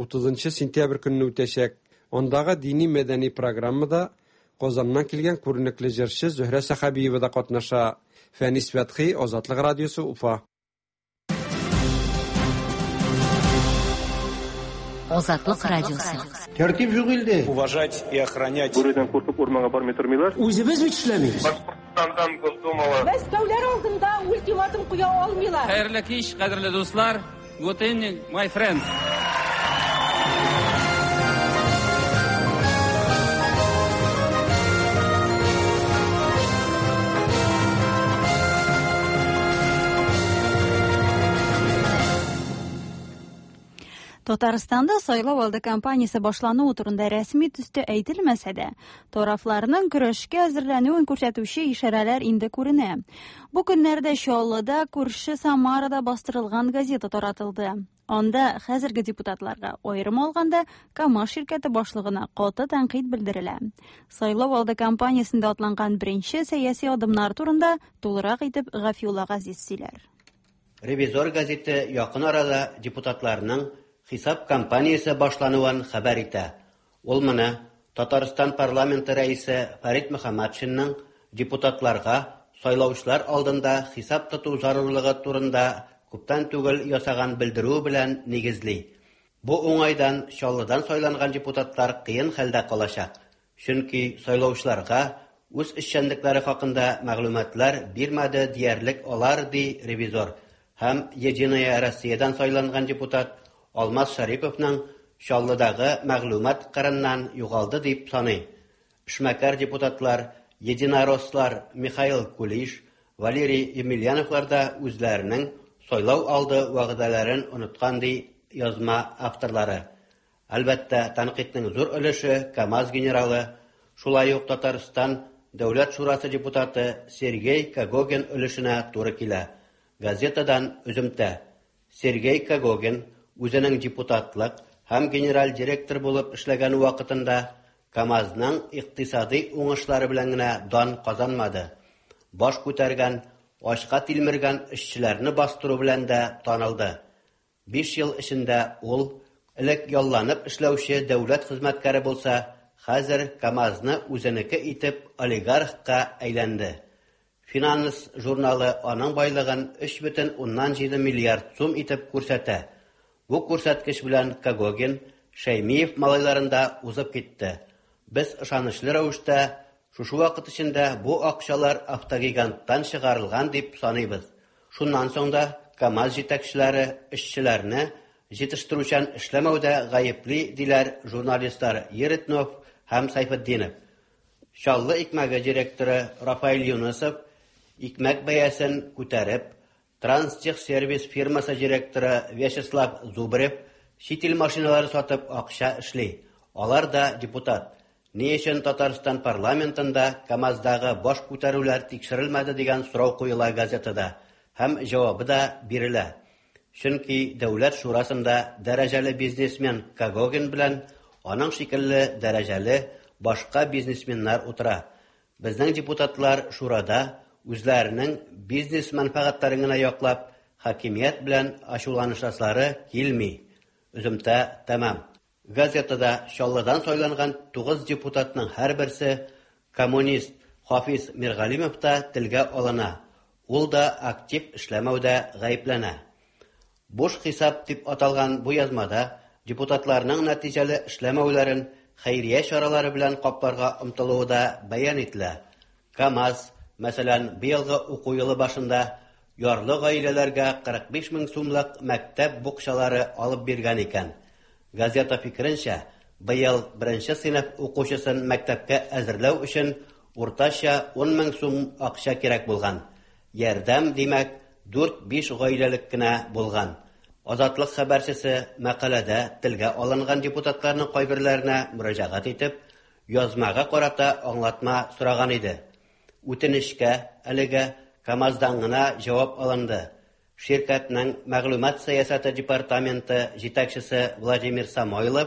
30 сентябрь көнне үтәчәк. Ондагы дини-мәдәни программада Казаннан килгән күренекле җырчы Зөһрә Сахабиева да катнаша. Фәнис Фәтхи, Азатлык радиосы, Уфа. Азатлык радиосы. Тәртип юк илдә. Уважать и охранять. Бүредән куркып урманга бармый тормыйлар. Үзебез бит эшләмибез. Башкортстандан Госдумага. Мәскәүләр алдында ультиматум куя алмыйлар. Хәерле кич, кадерле дуслар. Good evening, my friends. Татарстанда сайлау алды кампаниясе башлануы турында рәсми төстә әйтелмәсә дә, тарафларның көрәшкә әзерләнүен күрсәтүче ишарәләр инде күренә. Бу көннәрдә Чаллыда, күрше Самарада бастырылган газета таратылды. Анда хәзерге депутатларга, аерым алганда, КАМАЗ ширкәте башлыгына каты тәнкыйть белдерелә. Сайлау алды кампаниясендә атланган беренче сәяси адымнар турында тулырак итеп Гафиулла Газиз сөйләр. Ревизор газеты якын арада депутатларның хисап кампаниясе башлануын хәбәр итә. Ул моны Татарстан парламенты рәисе Фарид Мөхәммәтшинның депутатларга сайлаучылар алдында хисап тоту зарурлыгы турында күптән түгел ясаган белдерү белән нигезли. Бу уңайдан Чаллыдан сайланган депутатлар кыен хәлдә калачак. Чөнки сайлаучыларга үз эшчәнлекләре хакында мәгълүматлар бирмәде диярлек алар, ди ревизор. Һәм Единая Россиядан сайланган депутат Алмаз Шариповның Чаллыдагы мәгълүмат кырыннан югалды дип саный. Эшмәкәр депутатлар, единорослар Михаил Кулиш, Валерий Емельяновлар да үзләренең сайлау алды вәгъдәләрен оныткан, ди язма авторлары. Әлбәттә, тәнкыйтьнең зур өлеше КамАЗ генералы, шулай ук Татарстан Дәүләт шурасы депутаты Сергей Кагогин өлешенә туры килә. Газетадан үземтә. Сергей Кагогин үзенең депутатлык һәм генераль директор булып эшләгән вакытында КамАЗның икътисади уңышлары белән генә дан казанмады. Баш күтәргән, ашка тилмергән эшчеләрне бастыру белән дә танылды. 5 ел эчендә ул элек ялланып эшләүче дәүләт хезмәткәре булса, хәзер КамАЗны үзенеке итеп олигархка әйләнде. Финанс журналы аның байлыгын 3,7 миллиард сум итеп күрсәтә. Бу күрсәткеч белән Кагогин Шәймиев малайларында узып китте. Без ышанычлы рәвештә шушы вакыт эчендә бу акчалар автогиганттан чыгарылган дип саныйбыз. Шуннан соң да КамАЗ җитәкчеләре эшчеләрне җитештерүчән эшләмәүдә гаепли, диләр журналистлар Еретнов һәм Сайфетдинов. Чаллы икмәге директоры Рафаэль Юнусов икмәк бәясен күтәреп, Транстехсервис фирмасы директоры Вячеслав Зубрев чит ил машиналары сатып акча эшли. Алар да депутат. Ни өчен Татарстан парламентында КамАЗдагы баш күтәрүләр тикшерелмәде дигән сорау куела газетада. Һәм җавабы да бирелә. Чөнки Дәүләт шурасында дәрәҗәле бизнесмен Кагогин белән аның шикелле дәрәҗәле башка бизнесменнар утыра. Безнең депутатлар шурада үзләренең бизнес мәнфәгатьләрен генә яклап, хакимият белән ачуланышлары килми. Үземтә тәмам. Газетада Чаллыдан сайланган 9 депутатның һәрберсе коммунист Хафиз Миргалимов та телгә алына. Ул да актив эшләмәүдә гаепләнә. Буш хисап дип аталган бу язмада депутатларның нәтиҗәле эшләмәүләрен хәйрия чаралары белән капларга омтылуы да бәян ителә. КамАЗ, мәсәлән, быелгы уку елы башында ярлы гаиләләргә 45 мең сумлык мәктәп букчалары алып биргән икән. Газета фикеренчә, быел 1нче сыйныф укучысын мәктәпкә әзерләү өчен уртача 10 мең сум акча кирәк булган. Ярдәм, димәк, 4-5 гаиләлек кенә булган. Азатлык хәбәрчесе мәкаләдә телгә алынган депутатларның кайберләренә мөрәҗәгать итеп, язмага карата аңлатма сораган иде. Үтенешкә әлегә КамАЗдан гына җавап алынды. Şirketнең мәгълүмат сәясәте департаменты җитәкчесе Владимир Самойлов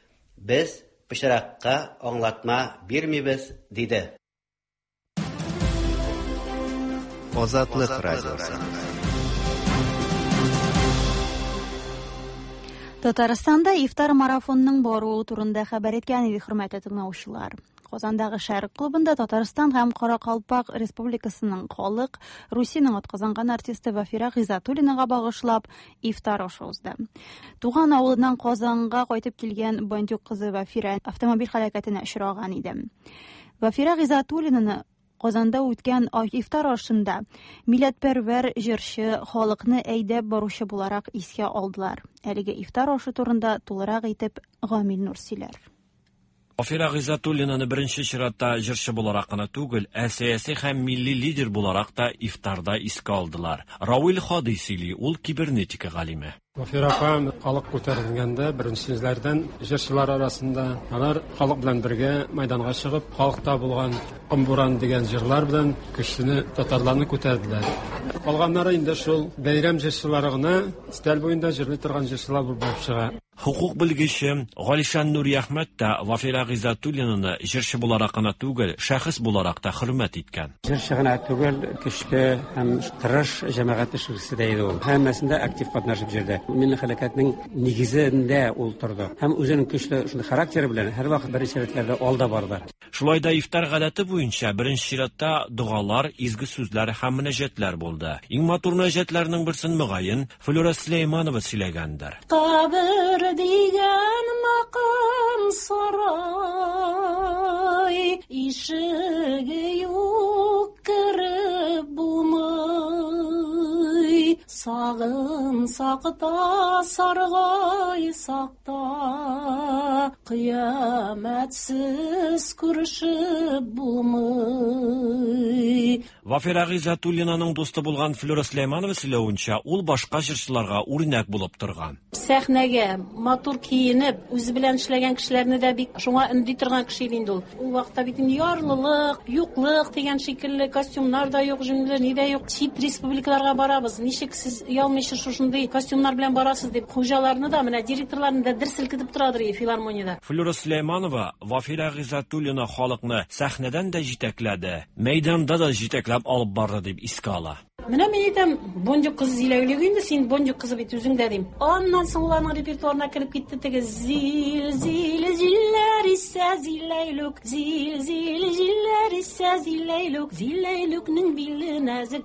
без пычракка аңлатма бирмибез диде. Азатлык радиосы. Татарстанда ифтар марафонның баруы турында хәбәр иткән иде, хөрмәтле тыңлаучылар. Казандагы Шәрык клубында Татарстан һәм Каракалпак Республикасының халык Русиянең атказанган артисты Вафира Гыйзатуллинага багышлап ифтар ашы узды. Туган авылыннан Казанга кайтып килгән бандюк кызы Вафира автомобиль һәлакәтенә очраган иде. Вафира Гыйзатуллинаны Казанда үткән ифтар ашында милләтпәрвәр җырчы, халыкны әйдәп баручы буларак искә алдылар. Әлеге ифтар ашы турында тулырак итеп Гамил Нур сөйләр. Вафира Гыйзатуллинаны беренче чиратта җырчы буларак кына түгел, сәяси һәм милли лидер буларак та ифтарда искә алдылар. Рауил Хади сөйли, ул кибернетика галиме. Вафира апам халык күтәрелгәндә беренче сүзләрдән җырчылар арасында алар халык белән бергә мәйданга чыгып, халыкта булган Омбуран дигән җырлар белән көчле татарларны күтәрделәр. Калганнары инде шул бәйрәм җырчылары гына стиль буенда җырлый торган җырчылар булып чыга. Хукук белгече Галишан Нури Әхмәт та Вафира Гыйзатуллинаны җырчы буларак кына түгел, шәхес буларак та хөрмәт иткән. Җырчы гына түгел, көчле һәм тырыш җәмәгать эшчесе дә иде ул. Һәммәсендә актив катнашып җирдә. Милли хәрәкәтнең нигезендә ул торды. Һәм үзенең көчле шундый характеры белән һәр вакыт беренче рәтләрдә алда барды. Шулай да ифтар гадәте буенча беренче чиратта дугалар, изге сүзләр һәм мөнәҗәтләр булды. Иң матур мөнәҗәтләрнең берсен мөгаен Флюра Сөләйманова сөйләгәндер. Кабер дигән макам сарай, ишек Китерге юк кырып булмый. Сагын сакта, саргай сакта, кыямәтсез күрешеп булмый. Вафира Гыйзатуллинаның дусты булган Флюра Сулейманова сөйләвенчә, ул башка җырчыларга үрнәк булып торган. Сәхнәгә матур киенеп, үзе белән эшләгән кешеләрне дә бик шуңа өнди торган кеше иде инде ул. Ул вакытта бит ярлылык, юклык дигән шикелле костюмнар да юк, җиңле ни дә юк. Чит республикаларга барабыз. Ничек сез ялмыйча шушындый костюмнар белән барасыз дип, хуҗаларны да, менә директорларны да дер селкетеп торадыр филармониядә. Флюра Сулейманова Вафира Гыйзатуллина халыкны сәхнәдән дә җитәкләде, мәйданда да җитәкләп алып барды дип искә ала. Менә мин әйтәм, Бонjuk кыз зиләүлеге инде, син Бонjuk кызы бит үзең дә дим. Аннан соң уларның репертуарына кирип китте теге зил җилләр исә зиләйлүк, зил җилләр исә зиләйлүк, зиләйлүкнең биле нәзек,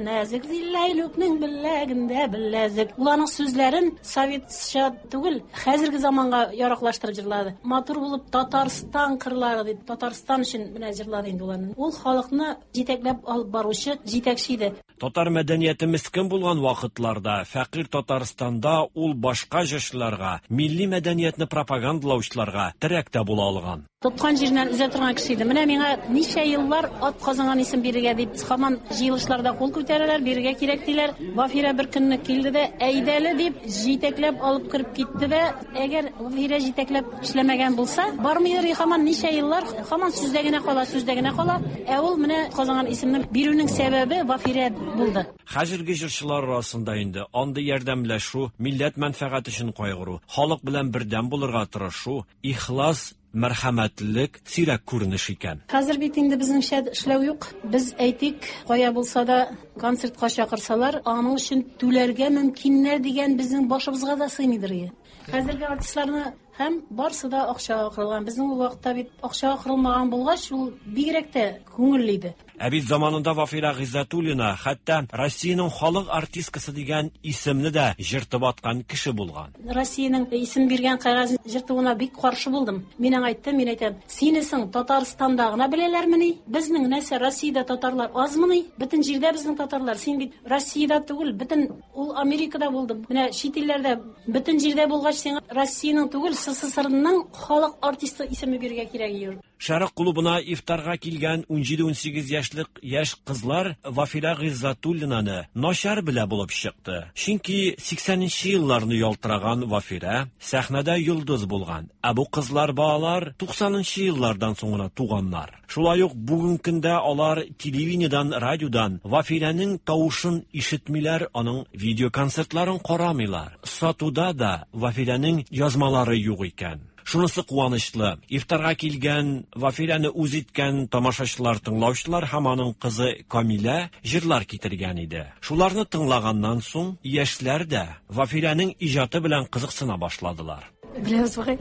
зиләйлүкнең беләгендә беләзек. Уларның сүзләрен советча түгел, хәзерге заманга яраклаштырып җырлады. Матур булып Татарстан кырлары дип, Татарстан өчен менә җырлады инде уларны. Ул халыкны җитәкләп алып баручы җитәкче иде. Татар мәдәнияте мескен булган вакытларда, фәкыйрь Татарстанда ул башка җырчыларга, милли мәдәниятне пропагандалаучыларга терәктә була алган. Тоткан җиреннән үзә торган кеше иде. Менә миңа ничә еллар ат казанган исем бирергә дип, һаман җыелышларда кул күтәрәләр, бирергә кирәк диләр. Вафира бер көнне килде дә, әйдәле дип җитәкләп алып кирип китте дә, әгәр Вафира җитәкләп эшләмәгән булса, бармыйдыр һаман ничә еллар, һаман сүздә генә кала. Ә ул менә казанган исемне бирүнең сәбәбе Вафира булды. Хәзерге җырчылар арасында инде андый ярдәмләшү, милләт мәнфәгать өчен кайгыру, халык белән бердәм булырга тырышу, ихлас, мәрхәмәтлек сирәк күренеш икән. Хәзер бит инде безнеңчә эшләү юк. Без әйтик, кая булса да концертка чакырсалар, аның өчен түләргә мөмкиннәр дигән безнең башыбызга да сыймыйдыр. Хәзерге артистларны һәм барсы да акчага кырылган. Безнең вакытта бит акчага кырылмаган булгач, ул бигрәк тә күңелле иде. Ә бит заманында Вафира Гыйзатуллина хәтта Россиянең халык артисткасы дигән исемне дә җыртып аткан кеше булган. Россиянең исем биргән кагазын җыртуына бик каршы булдым. Мин әйтәм, синесең Татарстанда гына беләләрмени? Безнең нәрсә Россиядә татарлар азмыни? Бөтен җирдә безнең татарлар. Син бит Россиядә түгел, бөтен ул Америкада булды. Менә чит илләрдә бөтен җирдә булгач, син Россиянең түгел, СССРның халык артисты исеме бирергә кирәк иде. Шәрык клубына ифтарга килгән 17-18 яшьлек яшь кызлар Вафира Гыйзатуллинаны начар белә булып чыкты. Чөнки 80нче елларны ялтыраган Вафира сәхнәдә йолдыз булган. Ә бу кызлар балалар 90нчы еллардан соңына туганнар. Шулай ук бүген көндә алар телевидениедан, радиодан Вафираның тавышын ишетмиләр, аның видеоконцертларын карамыйлар. Сатуда да Вафираның язмалары юк икән. Шунысы куанычлы. Ифтарга килгән Вафираны үз иткән тамашачылар, тыңлаучылар һәм аның кызы Камилә җырлар китергән иде. Шуларны тыңлаганнан соң яшьләр дә Вафираның иҗаты белән кызыксына башладылар. Беләбез бугай.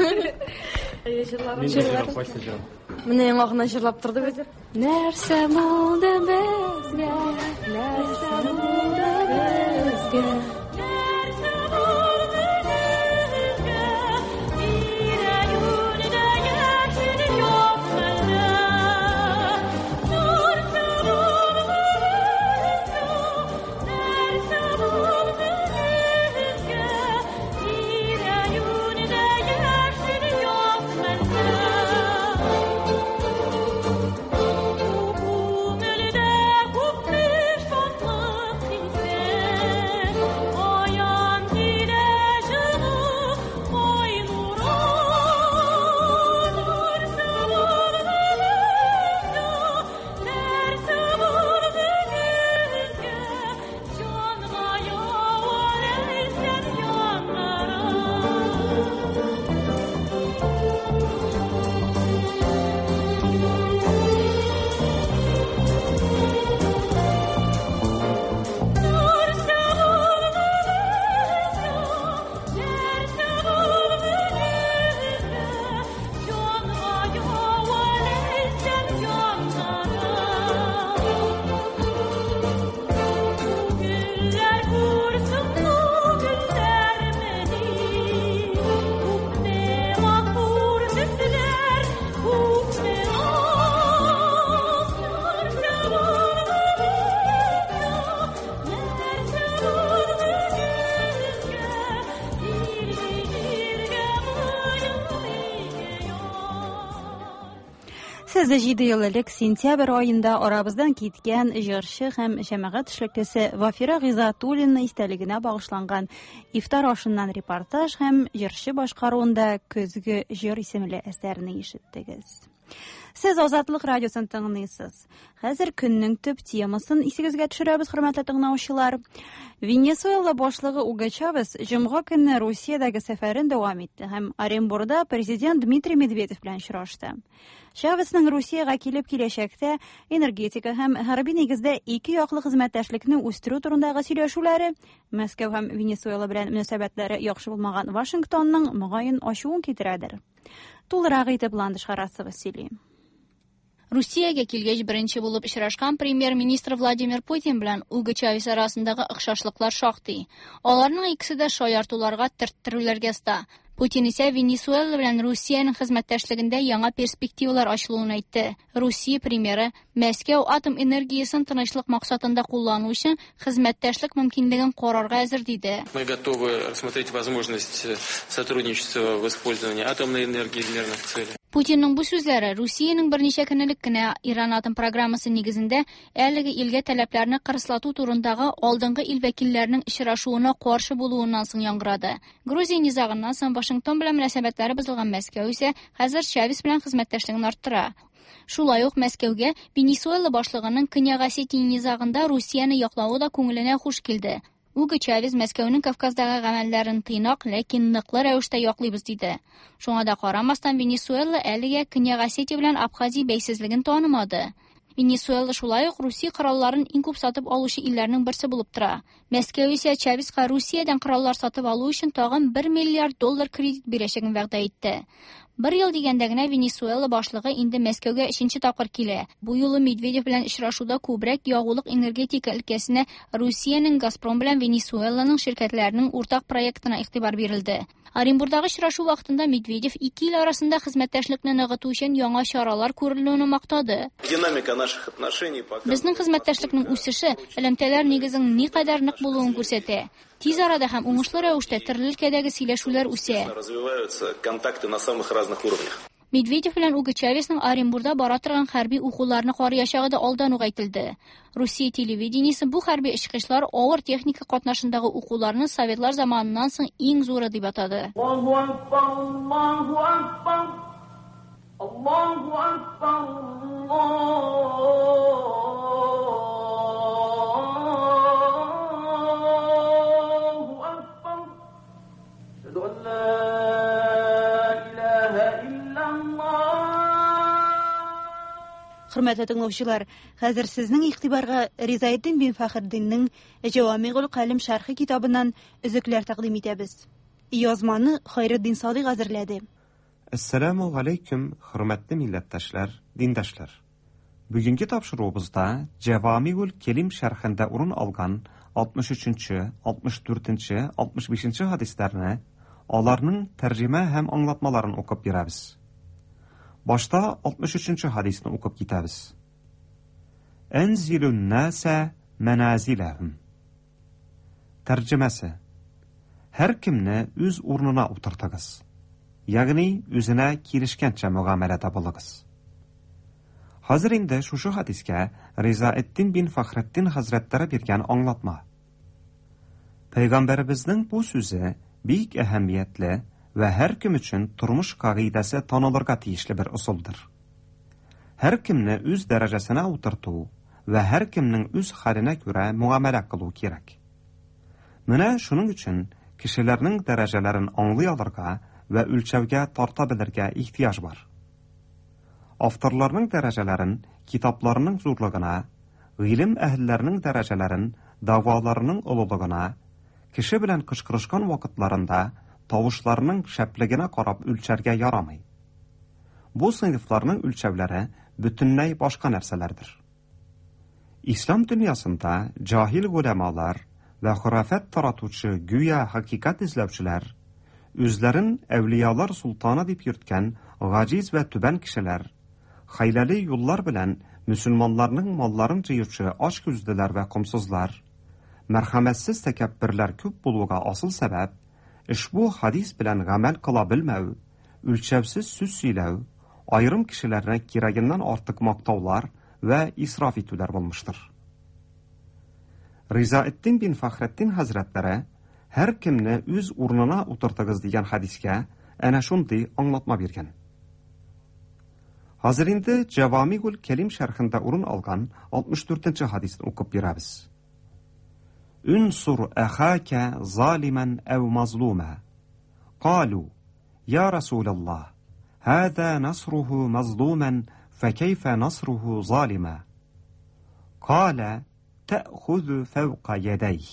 Менә яңа гына җырлап торды бит. Нәрсә булды безгә? Нәрсә булды безгә? 37 ел элек сентябрь айында арабыздан киткән җырчы һәм җәмәгать эшлеклесе Вафира Гыйзатуллина истәлегенә багышланган ифтар ашыннан репортаж һәм җырчы башкаруында көзге җыр исемле әсәрне ишеттегез. Сез Азатлык радиосын тыңлыйсыз. Хәзер көннең төп темасын исегезгә төшерәбез, хөрмәтле тыңлаучылар. Венесуэла башлыгы Уго Чавес җомга көнне Русиядәге сәфәрен дәвам итте һәм Оренбургда президент Дмитрий Медведев белән очрашты. Чавесның Русиягә килеп киләчәктә энергетика һәм хәрби нигездә ике яклы хезмәттәшлекне үстерү турындагы сөйләшүләре Мәскәү һәм Венесуэла белән мөнәсәбәтләре яхшы булмаган Вашингтонның мөгаен ачуын китерәдер. Тулырак итеп Ландыш Харасова сөйли. Русиягә килгәч беренче булып очрашкан премьер-министр Владимир Путин белән Уго Чавес арасындагы охшашлыклар шактый. Аларның икесе дә шаяртуларга, төрттерүләргә ста. Путин исә Венесуэла белән Русиянең хезмәттәшлегендә яңа перспективалар ачылуын әйтте. Русия премьеры Мәскәү атом энергиясын тынычлык максатында куллану өчен хезмәттәшлек мөмкинлеген карарга әзер диде. Мы готовы рассмотреть возможность сотрудничества в использовании атомной энергии в мирных целях. Путинның бу сүзләре Русиянең берничә көнлек кенә Иран атом программасы нигезендә әлеге илгә таләпләрне кырыслату турындагы алдынгы ил вәкилләренең очрашуына каршы булуыннан соң яңгырады. Грузия низагыннан соң Вашингтон белән мөнәсәбәтләре бозылган Мәскәү исә хәзер Чавес белән хезмәттәшлеген арттыра. Шулай ук Мәскәүгә Венесуэла башлыгының Көньяк Осетия низагында Русияны яклауы да күңеленә хуш килде. Уго Чавес Мәскәүнең Кавказдагы гамәлләрен тыйнак, ләкин ныклы рәвештә яклыйбыз диде. Шуңа да карамастан Венесуэла әлегә Көньяк Осетия белән Абхазия бәйсезлеген танымады. Венесуэла шулай ук Русия коралларын иң күп сатып алучы илләрнең берсе булып тора. Мәскәү исә Чавеска Русиядән кораллар сатып алу өчен тагын $1 миллиард кредит бирәчәген вәгъдә итте. 1 ел дигәндә генә Венесуэла башлыгы инде Мәскәүгә 3нче тапкыр килә. Бу юлы Медведев белән очрашуда күбрәк ягулык энергетика өлкәсенә Русиянең Газпром белән Венесуэланың ширкәтләренең уртак проектына игътибар бирелде. Оренбургдагы очрашу вакытында Медведев ике ил арасында хезмәттәшлекне ныгыту өчен яңа чаралар күрелүен мактады. Динамика наших отношений показывает. Безнең хезмәттәшлекнең үсеше элемтәләр нигезен никадәр нык булуын күрсәтә. Тиз арада һәм уңышлы рәвештә төрле өлкәдәге сөйләшүләр үсә. Развиваются контакты на самых разных уровнях. Медведев белән Уго Чавесның Оренбургда бара торган хәрби укуларны карыячагы да алдан ук әйтелде. Русия телевидениесе бу хәрби очкычлар авыр техника катнашындагы укуларны советлар заманыннан соң иң зуры дип атады. Хөрмәтле тыңлаучылар, хәзер сезнең игътибарга Ризаэддин бин Фәхреддиннең Җавамигул Калим шәрхи китабыннан өзекләр тәкъдим итәбез. Язманы Хайретдин Садыйк әзерләде. Ассаламу алейкум, хөрмәтле милләттәшләр, диндәшләр. Бүгенге тапшыруыбызда Җавамигул Калим шәрхендә урын алган 63-нче, 64-нче, 65-нче хадисләрне, аларның тәрҗемә һәм аңлатмаларын укып бирәбез. Башта 63-нче хадисны укып китәбез. Анзилун наса маназилахум. Тәрҗемәсе: һәр кемне үз урынына утыртыгыз. Ягъни үзенә килешкәнчә мөгамәләдә булыгыз. Хәзер инде шушы хадискә Ризаэддин бин Фәхреддин хәзрәтләре биргән аңлатма. Пәйгамбәребезнең бу сүзе бик әһәмиятле və hər kim üçün turmuş qağidəsi tanılırqa tiyişli bir usuldur. Hər kimni öz dərəcəsinə oturtu və hər kimnin öz xəlinə görə müamilə qılu kirək. Mənə şunun üçün kişilərinin dərəcələrin anlayalırqa və ölçəvgə tarta bilirgə ihtiyac var. Avtorlarının dərəcələrin kitaplarının zorluğuna, ilim əhillərinin dərəcələrin davalarının ululuğuna, kişi bilən qışqırışqan vaqtlarında тавышларның шәплегенә карап үлчәргә ярамый. Бу сыйныфларның үлчәүләре бөтенләй башка нәрсәләрдер. Ислам дөньясында җаһил гуләмалар ва хурафат таратучы гүя хакыйкать эзләүчеләр, үзләрен әвлиялар султаны дип йөрткән гаҗиз ва түбән кешеләр, хәйләле юллар белән мөселманнарның малларын җыючы ач күзлеләр ва комсызлар, мәрхәмәтсез тәкәбберләр күп булуга асыл сәбәп Ишбу хадис белән гамәл кыла белмәү, үлчәүсез сүз сөйләү, ayrim kişilerine kiraginden artık maktavlar ve israf etüler bulmuştur. Rizaettin bin Fahrettin Hazretleri her kimni öz urnuna oturtagız degan hadisga ana shunday anlatma bergan. Hozir endi Javamigul Kelim sharhida o'rin olgan 64-hadisni o'qib beramiz. Unsur akhaka zaliman aw mazluma. Qalu ya Rasulullah, hada nasruhu mazluman fakayfa nasruhu zalima? Qala ta'khudhu fawqa yadayhi.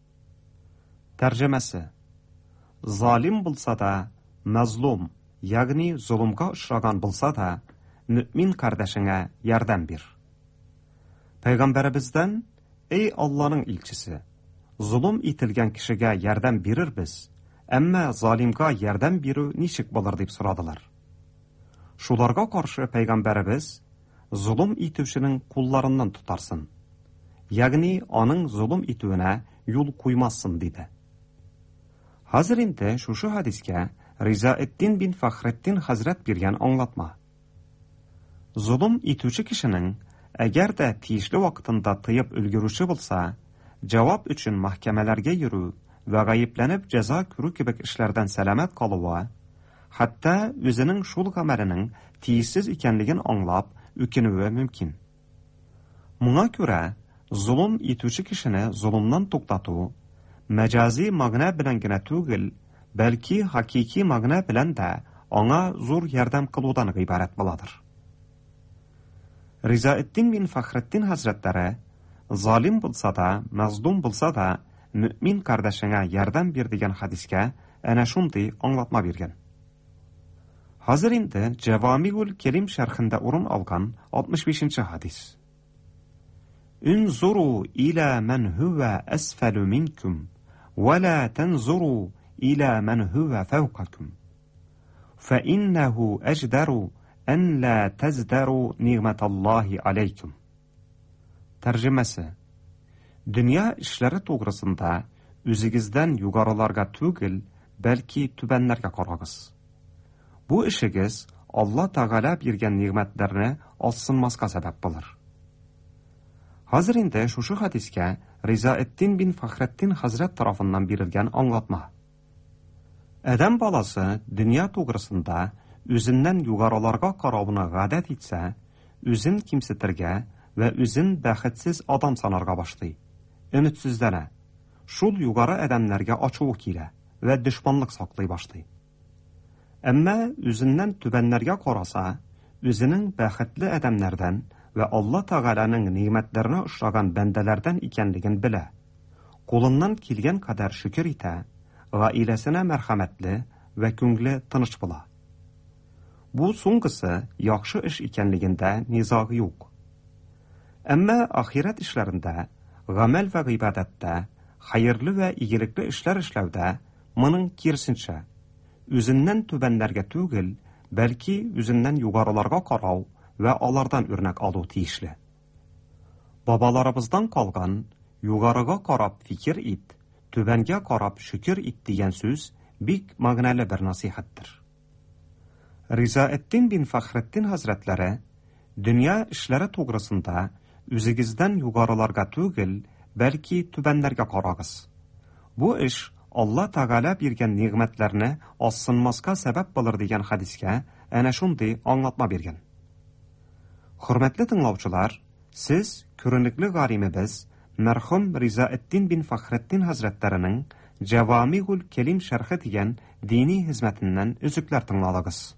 Tercemesi: zalim bulsa da, mazlum, yagni zulumga uçragan bulsa da, mümin kardeşine yardım bir. Peygamberimizden, ey Allah'ın ilçisi, zulum itilgen kişiye yardım birir biz, ama zalimga yardım biri nişik bulur deyip soradılar. Şularga karşı Peygamberimiz, zulum itişinin kullarından tutarsın. Yagni onun zulum itüğüne yol koymazsın dedi. Hazır indi şu hadisке Rizaettin bin Fahrettin Hazret bergen anlatma. Zulum itüçü kişinin eğer de tiyişli vaktında tıyıp ülgürüşü bulsa, cevap üçün mahkemelerge yürü ve gayiplenip ceza kürü kibik işlerden selamet kalıva, hatta özünün şul gamerinin tiyişsiz ikenligin anlap ükünüve mümkün. Buna göre zulum itüçü kişini zulumdan tuktatu, mecazi magna bilen gine tugil, belki hakiki magna bilen de ona zor yardım kılıdan ibaret buladır. Rizaettin bin Fahrettin Hazretleri, zalim bulsa da, mazlum bulsa da, mümin kardeşine yardım bir degen hadiske ana şunday anlatma bergen. Hazır indi Javamigul Kelim şerhinde o'rin olgan 65 hadis. Unzuru ila men huwa asfalu minkum ولا تنظروا إلى من هو فوقكم فإنه أجدر أن لا تزدروا نعمة الله عليكم. Tercemesi: dünya işleri toğrısında özünüzden yukarılarga tügül, belki tübenlerge karagız. Bu işigiz Allah Teala bergen nimetlerini alsınmazga sebep bulur. Hazır indi şu hadiske Rizaettin bin Fahrettin Hazret tarafından berilgen anlatma. Adam balası dünya toğrısında özünden yukarılarga karabına gadet etse, özün kimsetirge ve özün bəxitsiz adam sanarga başlay. Ümitsizlene, şul yukarı adamlarga açıvuk ile ve düşmanlık saklay başlay. Amma özünden tübenlerge karasa, özünün bəxitli adamlardan ve Allah Teala'nın nimetlerine uçragan bendelerden ikenligin bile, kolundan kilgen kadar şükür ite, ailesine merhametli ve küngli tınış bula. Bu soňgysı yaxşı iş ikenliginde nizağı yok. Amma ahiret işlerinde, gamel ve ibadette, hayırlı ve iyilikli işler işlevde, mının kirsinçe, özünden tübenlerge tügül, belki özünden yugarılarga karav ve alardan örnek alu tiyişli. Babalarımızdan kalgan, yugarıga karab fikir it, tübenge karab şükür it diyen söz, bik magnali bir nasihattir. Rizaettin bin Fahrettin Hazretleri, dünya işleri toğrısında, özünüzden yugarılarga tügül, belki tübenlerge karagız. Bu iş, Allah Teala bergen nimetlerini alsınmazga sebep bulur degen hadiske, ana şunday anlatma bergen. Hürmetli dinlawçılar, siz körünlükli garimimiz merhum Rizaettin bin Fahrettin Hazretleri'nin Javamigul Kelim şerhi diyen dini hizmetinden üzükler dinladınız.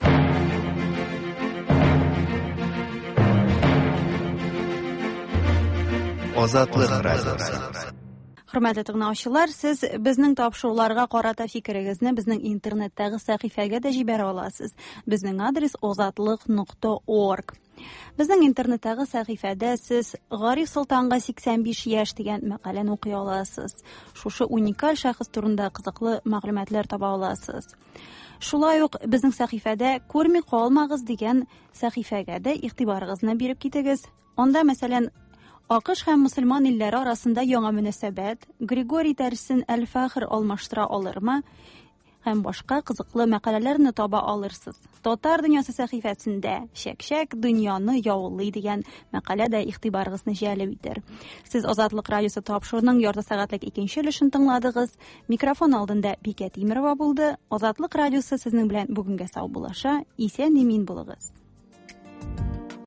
Azatlık Radyosu. Hürmetli dinlawçılar, siz bizning tapşırıqlarga qarata fikringizni bizning internetdagi sahifaga da jibara olasiz. Bizning adres ozatliq.org. Bizning internetdagi sahifada siz G'arib Sultonga 85 yosh degan maqolani o'qiy olasiz. Shu unikal shaxs turida qiziqli ma'lumotlar topa olasiz. Shulay uq bizning sahifada ko'rmay qolmag'iz degan sahifaga da e'tiboringizni berib ketigiz. Onda masalan AQSh hem musulmon illari orasida yangi munosabat, Grigoriy Tarsin al-Faxr almashtira olarmi? һәм башка кызыклы мәкаләләрне таба алырсыз. Татар дөньясы сәхифәсендә "Шәк-шәк дөньяны яулый" дигән мәкалә дә игътибарыгызны җәлеп итер. Сез Азатлык радиосы тапшыруның ярты сәгатьлек икенче өлешен тыңладыгыз. Микрофон алдында Бикә Тимерова булды. Азатлык радиосы сезнең белән бүгенгә сау булаша. Исән-имин булыгыз.